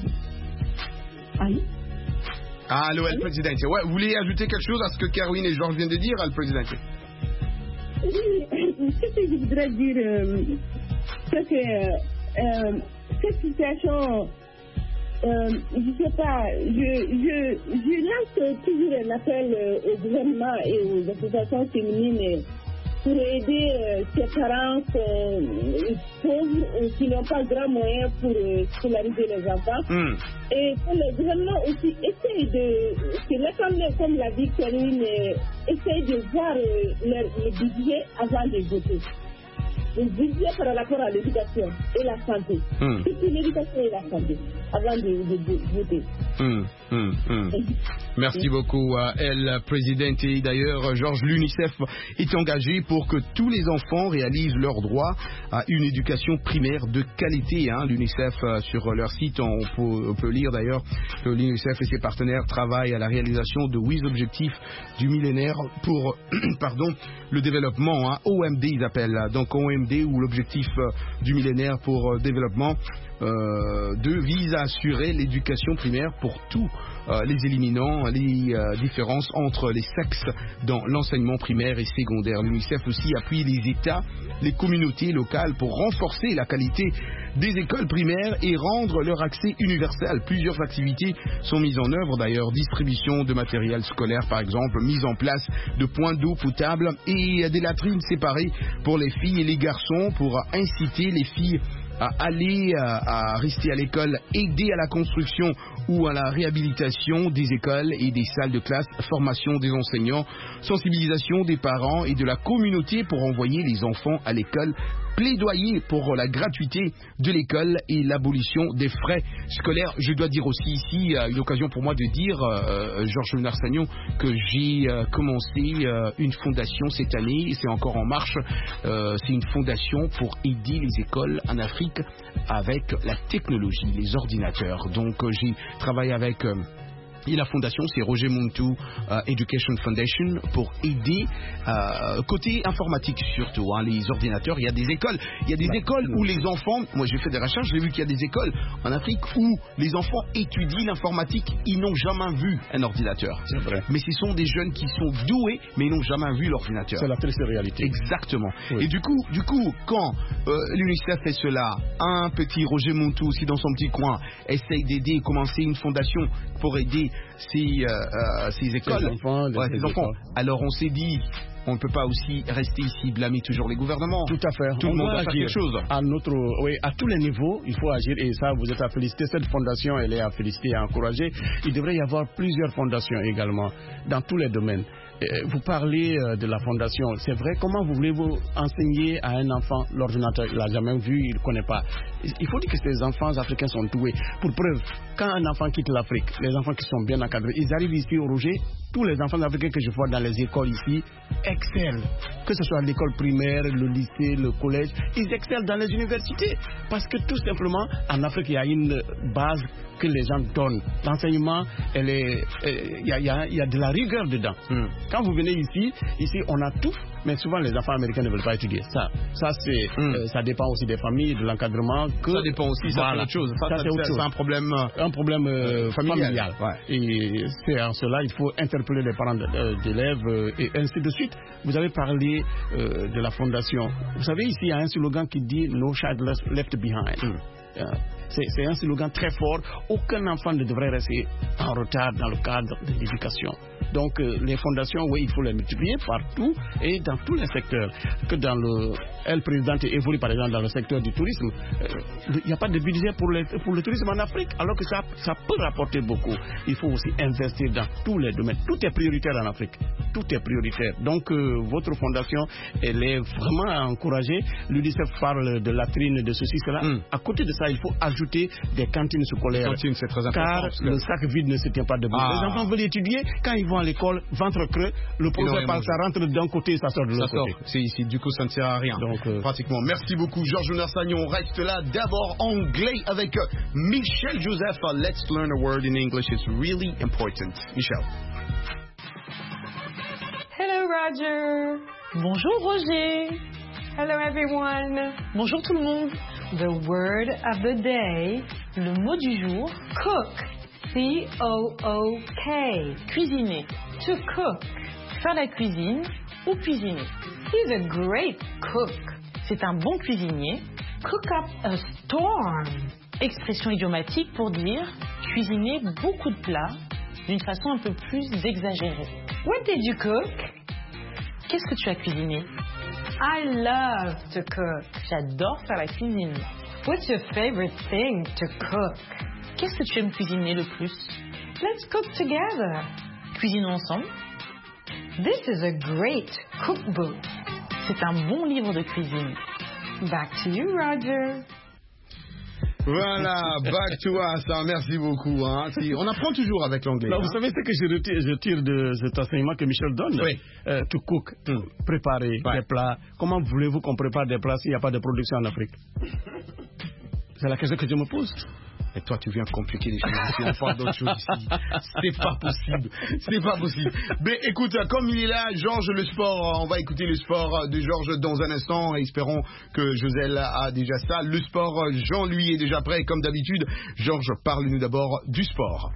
Allô? Allô, El Presidente. Ouais, vous voulez ajouter quelque chose à ce que Kerwin et Georges viennent de dire, El Presidente? Oui, ce que je voudrais dire, euh, c'est que euh, cette situation, euh, je ne sais pas, je, je, je lance toujours un appel euh, au gouvernement et aux associations féminines pour aider euh, ces parents euh, pauvres ou qui n'ont pas grand moyen pour euh, scolariser les enfants. Mm. Et que le gouvernement aussi essaye de, que l'école, comme l'a dit Karine, euh, essaye de voir euh, le, le budget avant de voter. Le budget par rapport à l'éducation et la santé. Mm. Surtout l'éducation et la santé, avant de, de, de voter. Mm, mm, mm. Merci beaucoup à elle, présidente. Et d'ailleurs, Georges, l'UNICEF est engagé pour que tous les enfants réalisent leur droit à une éducation primaire de qualité. Hein. L'UNICEF, sur leur site, on peut, on peut lire d'ailleurs que l'UNICEF et ses partenaires travaillent à la réalisation de huit objectifs du millénaire pour pardon, le développement. Hein. O M D, ils appellent. Donc O M D, ou l'objectif du millénaire pour le développement. Euh, deux vise à assurer l'éducation primaire pour tous euh, les éliminant les euh, différences entre les sexes dans l'enseignement primaire et secondaire. L'UNICEF aussi appuie les États, les communautés locales pour renforcer la qualité des écoles primaires et rendre leur accès universel. Plusieurs activités sont mises en œuvre d'ailleurs, distribution de matériel scolaire par exemple, mise en place de points d'eau potable et des latrines séparées pour les filles et les garçons pour inciter les filles à aller, à, à rester à l'école, aider à la construction ou à la réhabilitation des écoles et des salles de classe, formation des enseignants, sensibilisation des parents et de la communauté pour envoyer les enfants à l'école, plaidoyer pour la gratuité de l'école et l'abolition des frais scolaires. Je dois dire aussi ici, une occasion pour moi de dire, euh, Georges Narsagnon, que j'ai euh, commencé euh, une fondation cette année, et c'est encore en marche. Euh, c'est une fondation pour aider les écoles en Afrique avec la technologie, les ordinateurs. Donc euh, j'ai travaillé avec... Euh, Et la fondation, c'est Roger Muntu uh, Education Foundation pour aider uh, côté informatique surtout, hein, les ordinateurs. Il y a des écoles, il y a des écoles où les enfants, moi j'ai fait des recherches, j'ai vu qu'il y a des écoles en Afrique où les enfants étudient l'informatique, ils n'ont jamais vu un ordinateur. C'est vrai. Mais ce sont des jeunes qui sont doués, mais ils n'ont jamais vu l'ordinateur. C'est la triste réalité. Exactement. Oui. Et du coup, du coup, quand euh, l'UNICEF fait cela, un petit Roger Muntu aussi dans son petit coin essaye d'aider, commencer une fondation pour aider ces, euh, euh, ces écoles, ces enfants, ouais, ces enfants. Alors on s'est dit, on ne peut pas aussi rester ici, blâmer toujours les gouvernements. Tout à fait. Tout on le monde doit doit faire agir quelque chose. À, notre, oui, à tous les niveaux, il faut agir et ça, vous êtes à féliciter. Cette fondation, elle est à féliciter et à encourager. Il devrait y avoir plusieurs fondations également dans tous les domaines. Vous parlez de la fondation, c'est vrai, comment voulez-vous enseigner à un enfant l'ordinateur? Il n'a jamais vu, il ne connaît pas. Il faut dire que ces enfants africains sont doués. Pour preuve, quand un enfant quitte l'Afrique, les enfants qui sont bien encadrés, ils arrivent ici au Roger, tous les enfants africains que je vois dans les écoles ici excellent. Que ce soit l'école primaire, le lycée, le collège, ils excellent dans les universités. Parce que tout simplement, en Afrique, il y a une base que les gens donnent. L'enseignement, il y, y, y a de la rigueur dedans. Mm. Quand vous venez ici, ici on a tout, mais souvent les enfants américains ne veulent pas étudier. Ça, ça, c'est, mm. euh, ça dépend aussi des familles, de l'encadrement. Que, ça dépend aussi, ça voilà. c'est autre chose. Ça, ça, ça, c'est, autre c'est chose. un problème, un problème euh, familial. familial. Ouais. Et c'est en cela, il faut interpeller les parents d'élèves euh, et ainsi de suite. Vous avez parlé euh, de la fondation. Vous savez, ici, il y a un slogan qui dit « No child left behind mm. ». Euh, c'est, c'est un slogan très fort. Aucun enfant ne devrait rester en retard dans le cadre de l'éducation. Donc euh, les fondations, oui, il faut les multiplier partout et dans tous les secteurs. Que dans le, elle présidente évolue par exemple dans le secteur du tourisme. Il euh, n'y a pas de budget pour le, pour le tourisme en Afrique, alors que ça, ça peut rapporter beaucoup. Il faut aussi investir dans tous les domaines. Tout est prioritaire en Afrique. Tout est prioritaire. Donc euh, votre fondation, elle est vraiment à encourager. L'UNICEF parle de latrines, de ceci, cela. Mm. À côté de ça, il faut ajouter des cantines scolaires. Cantines, c'est très important. Car que... le sac vide ne se tient pas debout. Ah. Les enfants veulent étudier. Quand ils vont à l'école, ventre creux, le professeur parle, ça rentre d'un côté et ça sort de l'autre côté. C'est ici, du coup ça ne sert à rien. Donc, euh... pratiquement. Merci beaucoup Georges Narsagnon. On reste là d'abord anglais avec Michel Joseph. Let's learn a word in English. It's really important. Michel. Hello Roger. Bonjour Roger. Hello everyone. Bonjour tout le monde. The word of the day. Le mot du jour. Cook. C O O K. Cuisiner. To cook. Faire la cuisine ou cuisiner. He's a great cook. C'est un bon cuisinier. Cook up a storm. Expression idiomatique pour dire cuisiner beaucoup de plats d'une façon un peu plus exagérée. What did you cook? Qu'est-ce que tu as cuisiné? I love to cook. J'adore faire la cuisine. What's your favorite thing to cook? Qu'est-ce que tu aimes cuisiner le plus? Let's cook together. Cuisinons ensemble. This is a great cookbook. C'est un bon livre de cuisine. Back to you, Roger. Voilà, back to us, hein, merci beaucoup. Hein. On apprend toujours avec l'anglais. Hein. Vous savez ce que je, retire, je tire de cet enseignement que Michel donne? Oui. Euh, to cook, mm. préparer ouais. des plats. Comment voulez-vous qu'on prépare des plats s'il n'y a pas de production en Afrique? C'est la question que je me pose. Et toi, tu viens compliquer les choses ici. On parle d'autre chose ici. C'est pas possible. C'est pas possible. Mais écoute, comme il est là, Georges, le sport, on va écouter le sport de Georges dans un instant. Espérons que Joselle a déjà ça. Le sport, Jean, lui, est déjà prêt. Comme d'habitude, Georges, parle-nous d'abord du sport.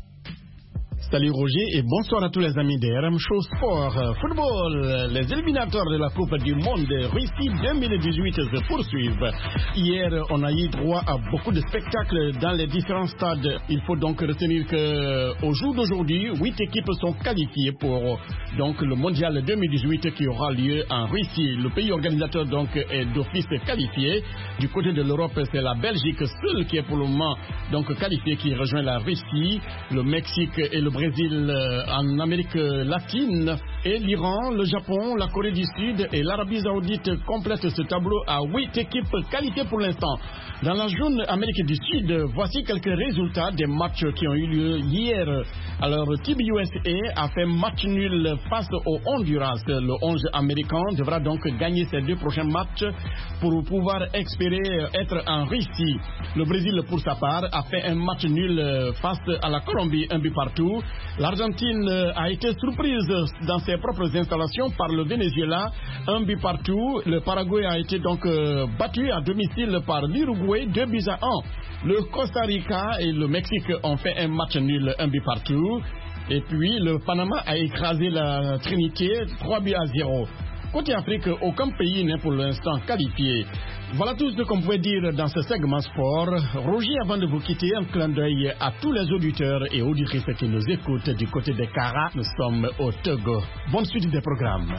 Salut Roger et bonsoir à tous les amis de R M Show Sport. Football, les éliminateurs de la Coupe du Monde Russie deux mille dix-huit se poursuivent. Hier, on a eu droit à beaucoup de spectacles dans les différents stades. Il faut donc retenir qu'au jour d'aujourd'hui, huit équipes sont qualifiées pour donc, le Mondial deux mille dix-huit qui aura lieu en Russie. Le pays organisateur donc, est d'office qualifié. Du côté de l'Europe, c'est la Belgique seule qui est pour le moment donc, qualifiée, qui rejoint la Russie, le Mexique et le Brésil en Amérique latine, et l'Iran, le Japon, la Corée du Sud et l'Arabie Saoudite complètent ce tableau à huit équipes qualifiées pour l'instant. Dans la zone Amérique du Sud, voici quelques résultats des matchs qui ont eu lieu hier. Alors, Team U S A a fait match nul face au Honduras. Le onze américain devra donc gagner ses deux prochains matchs pour pouvoir espérer être en Russie. Le Brésil, pour sa part, a fait un match nul face à la Colombie, un but partout. L'Argentine a été surprise dans ses propres installations par le Venezuela, un but partout. Le Paraguay a été donc euh, battu à domicile par l'Uruguay, deux buts à un. Le Costa Rica et le Mexique ont fait un match nul, un but partout. Et puis le Panama a écrasé la Trinité, trois buts à zéro. Côté Afrique, aucun pays n'est pour l'instant qualifié. Voilà tout ce qu'on pouvait dire dans ce segment sport. Roger, avant de vous quitter, un clin d'œil à tous les auditeurs et auditrices qui nous écoutent du côté de Kara. Nous sommes au Togo. Bonne suite des programmes.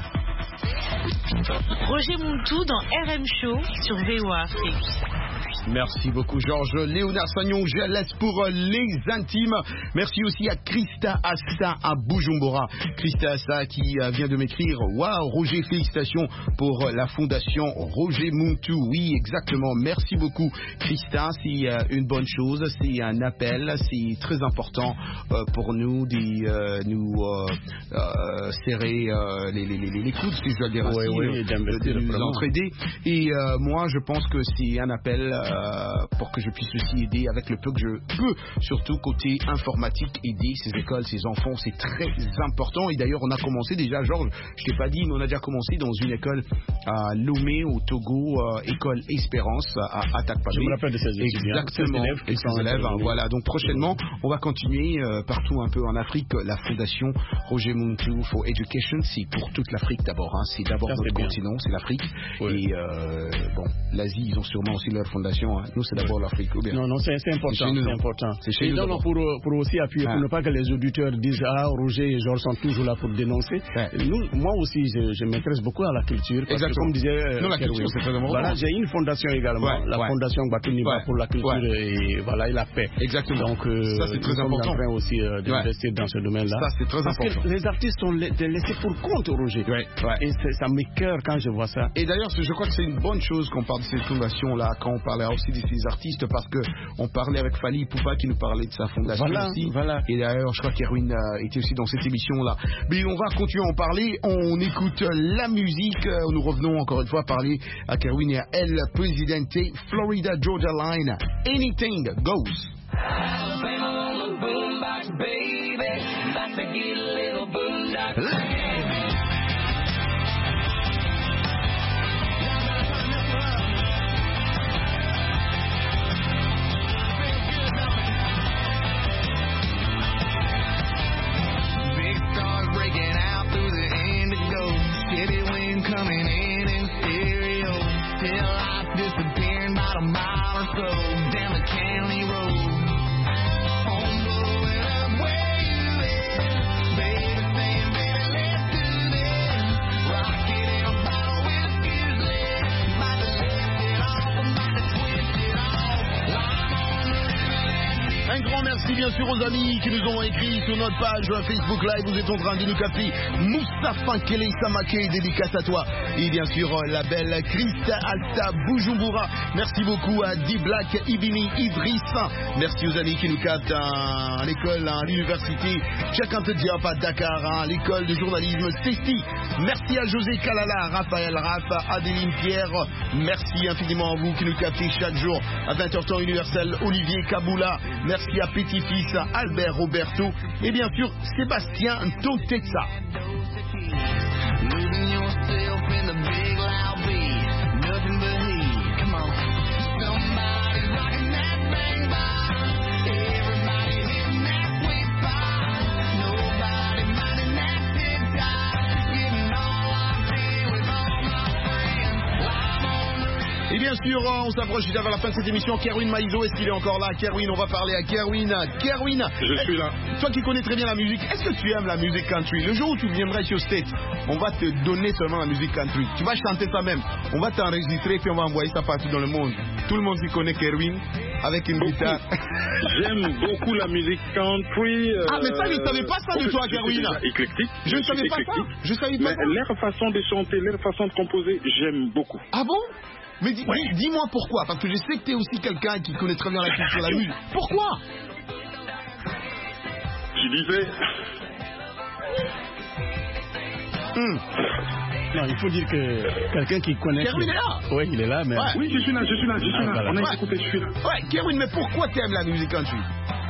Roger Muntu dans R M Show sur V O A Afrique. Merci beaucoup Georges. Léonard Sagnon, je laisse pour les intimes. Merci aussi à Christa Assa à Bujumbura. Christa Assa qui vient de m'écrire: waouh Roger, félicitations pour la fondation Roger Muntu. Oui, exactement. Merci beaucoup Christa. C'est une bonne chose. C'est un appel. C'est très important pour nous de euh, nous euh, euh, serrer euh, les, les, les, les coudes, si je dois dire ainsi, oui, oui, de, de nous entraider. Et euh, moi, je pense que c'est un appel euh, pour que je puisse aussi aider avec le peu que je peux, surtout côté informatique, aider ces écoles, ces enfants, c'est très important. Et d'ailleurs, on a commencé déjà, Georges, je t'ai pas dit, mais on a déjà commencé dans une école à Lomé, au Togo, euh, école Espérance à Atakpabé. Je me rappelle de ces étudiants. Exactement, élèves et ces élèves. Hein, voilà, donc prochainement, on va continuer euh, partout un peu en Afrique. La fondation Roger Muntu for Education, c'est pour toute l'Afrique d'abord. Hein. C'est d'abord notre continent, c'est l'Afrique. Oui. Et euh, bon, l'Asie, ils ont sûrement aussi leur fondation. Hein. Nous, c'est d'abord l'Afrique. Ou bien. Non, non, c'est important. C'est important. C'est chez et nous non, non, pour, pour aussi appuyer, ah. pour ne pas que les auditeurs disent ah, Roger et Georges sont toujours là pour dénoncer. Ouais. Nous, moi aussi, je, je m'intéresse beaucoup à la culture. Parce Exactement. que, comme disait. Euh, non, la culture, c'est très important. Voilà, j'ai une fondation également, ouais, la ouais. fondation Batuniba ouais. pour la culture ouais. et voilà, et la paix. Exactement. Donc, euh, ça, c'est très important. On est en train aussi euh, d'investir ouais. dans ce domaine-là. Ça, c'est très parce important. Que les artistes sont laissés pour compte, Roger. Ouais. Ouais. Et ça m'écoeure quand je vois ça. Et d'ailleurs, je crois que c'est une bonne chose qu'on parle de cette fondation-là, quand on parlait aussi de ces artistes, parce que on parlait avec Fali Poupa qui nous parlait de sa fondation voilà, aussi. Voilà. Et d'ailleurs, je crois qu'Erwin euh, était aussi dans cette émission-là. Mais on va continuer à en parler. On écoute la musique. Nous revenons encore une fois à parler à Kerwin et à El Presidente, Florida Georgia Line. Anything goes. Steady wind coming in in stereo. Still life disappearing about a mile or so down the county road. Home blowing up where you live. Baby saying, baby, let's do this. Rock it in a bottle whiskey Merci bien sûr aux amis qui nous ont écrit sur notre page Facebook Live. Vous êtes en train de nous capter. Moussa Fankele Samake, dédicace à toi. Et bien sûr, la belle Christa Alta Bujumbura. Merci beaucoup à D-Black, Ibini, Idriss. Merci aux amis qui nous captent à l'école, à l'université Cheikh Diop à Dakar, à l'école de journalisme Cesti. Merci à José Kalala, Raphaël Rafa, Adéline Pierre. Merci infiniment à vous qui nous captez chaque jour à vingt heures temps universel. Olivier Kaboula. Merci à Petit-Fils, Albert Roberto. Et bien sûr, Sébastien Ntotetsa. Et bien sûr, on s'approche juste avant la fin de cette émission. Kerwin Maïzo, est-ce qu'il est encore là? Kerwin, on va parler à Kerwin. Kerwin, je suis là. Toi qui connais très bien la musique, est-ce que tu aimes la musique country? Le jour où tu viendrais sur State, on va te donner seulement la musique country. Tu vas chanter ça même. On va t'enregistrer puis on va envoyer ça partout dans le monde. Tout le monde s'y connaît Kerwin avec une beaucoup. guitare. J'aime beaucoup la musique country. Euh, ah mais ça, je ne savais pas ça de toi, Kerwin. Éclectique. Je ne savais pas ça. Je savais pas mais ça. Leur façon de chanter, leur façon de composer, j'aime beaucoup. Ah bon? Mais dis, ouais. dis-moi pourquoi, parce que je sais que tu es aussi quelqu'un qui connaît très bien la culture, la musique. Pourquoi? Je disais... Hum. Non, il faut dire que quelqu'un qui connaît... Kerwin est là. Oui, il est là, mais... Ouais. Oui, je suis là, je suis là, je suis ah, là. Voilà. On a ouais. écouté, je suis là. Ouais, Kerwin, mais pourquoi tu aimes la musique country?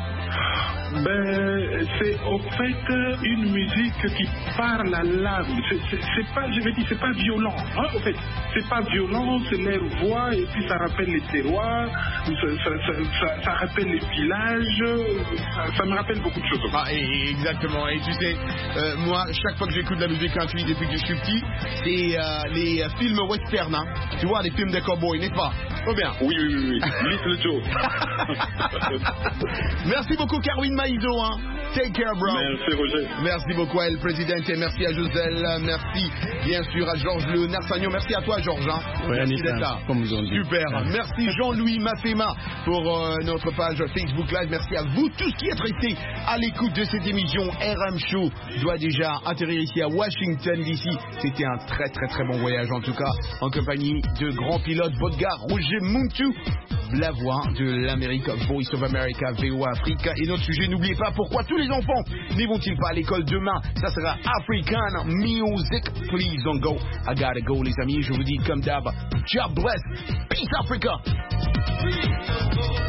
Ben, c'est au fait une musique qui parle à l'âme. C'est pas, je vais dire, c'est pas violent. Hein, au fait, c'est pas violent, c'est leur voix et puis ça rappelle les terroirs, ça, ça, ça, ça, ça rappelle les villages, ça, ça me rappelle beaucoup de choses. Ah, et, exactement. Et tu sais, euh, moi, chaque fois que j'écoute de la musique country depuis que je suis petit, c'est euh, les euh, films western, hein. Tu vois, les films de cowboys, n'est-ce pas? Trop bien. Oui, oui, oui, oui. Little Joe. Merci beaucoup, Kerwin Maïzo, hein. Take care, bro. Merci, Roger. Merci beaucoup à El Presidente, merci à Joselle, merci bien sûr à Georges Le Narsagnon, merci à toi, Georges. Hein. Oui, merci Anita, d'être là. comme vous en dites. Super. Merci Jean-Louis Mafema pour euh, notre page Facebook Live. Merci à vous tous qui êtes restés à l'écoute de cette émission. R M Show doit déjà atterrir ici à Washington D C. C'était un très très très bon voyage en tout cas, en compagnie de grands pilotes, votre gars Roger Muntu, la voix de l'Amérique, Voice of America, V O A Africa. Et notre sujet, n'oubliez pas, pourquoi tous les enfants n'y vont-ils pas à l'école demain? Ça sera African Music. Please don't go. I gotta go, les amis. Je vous dis comme d'hab, job bless. Peace Africa.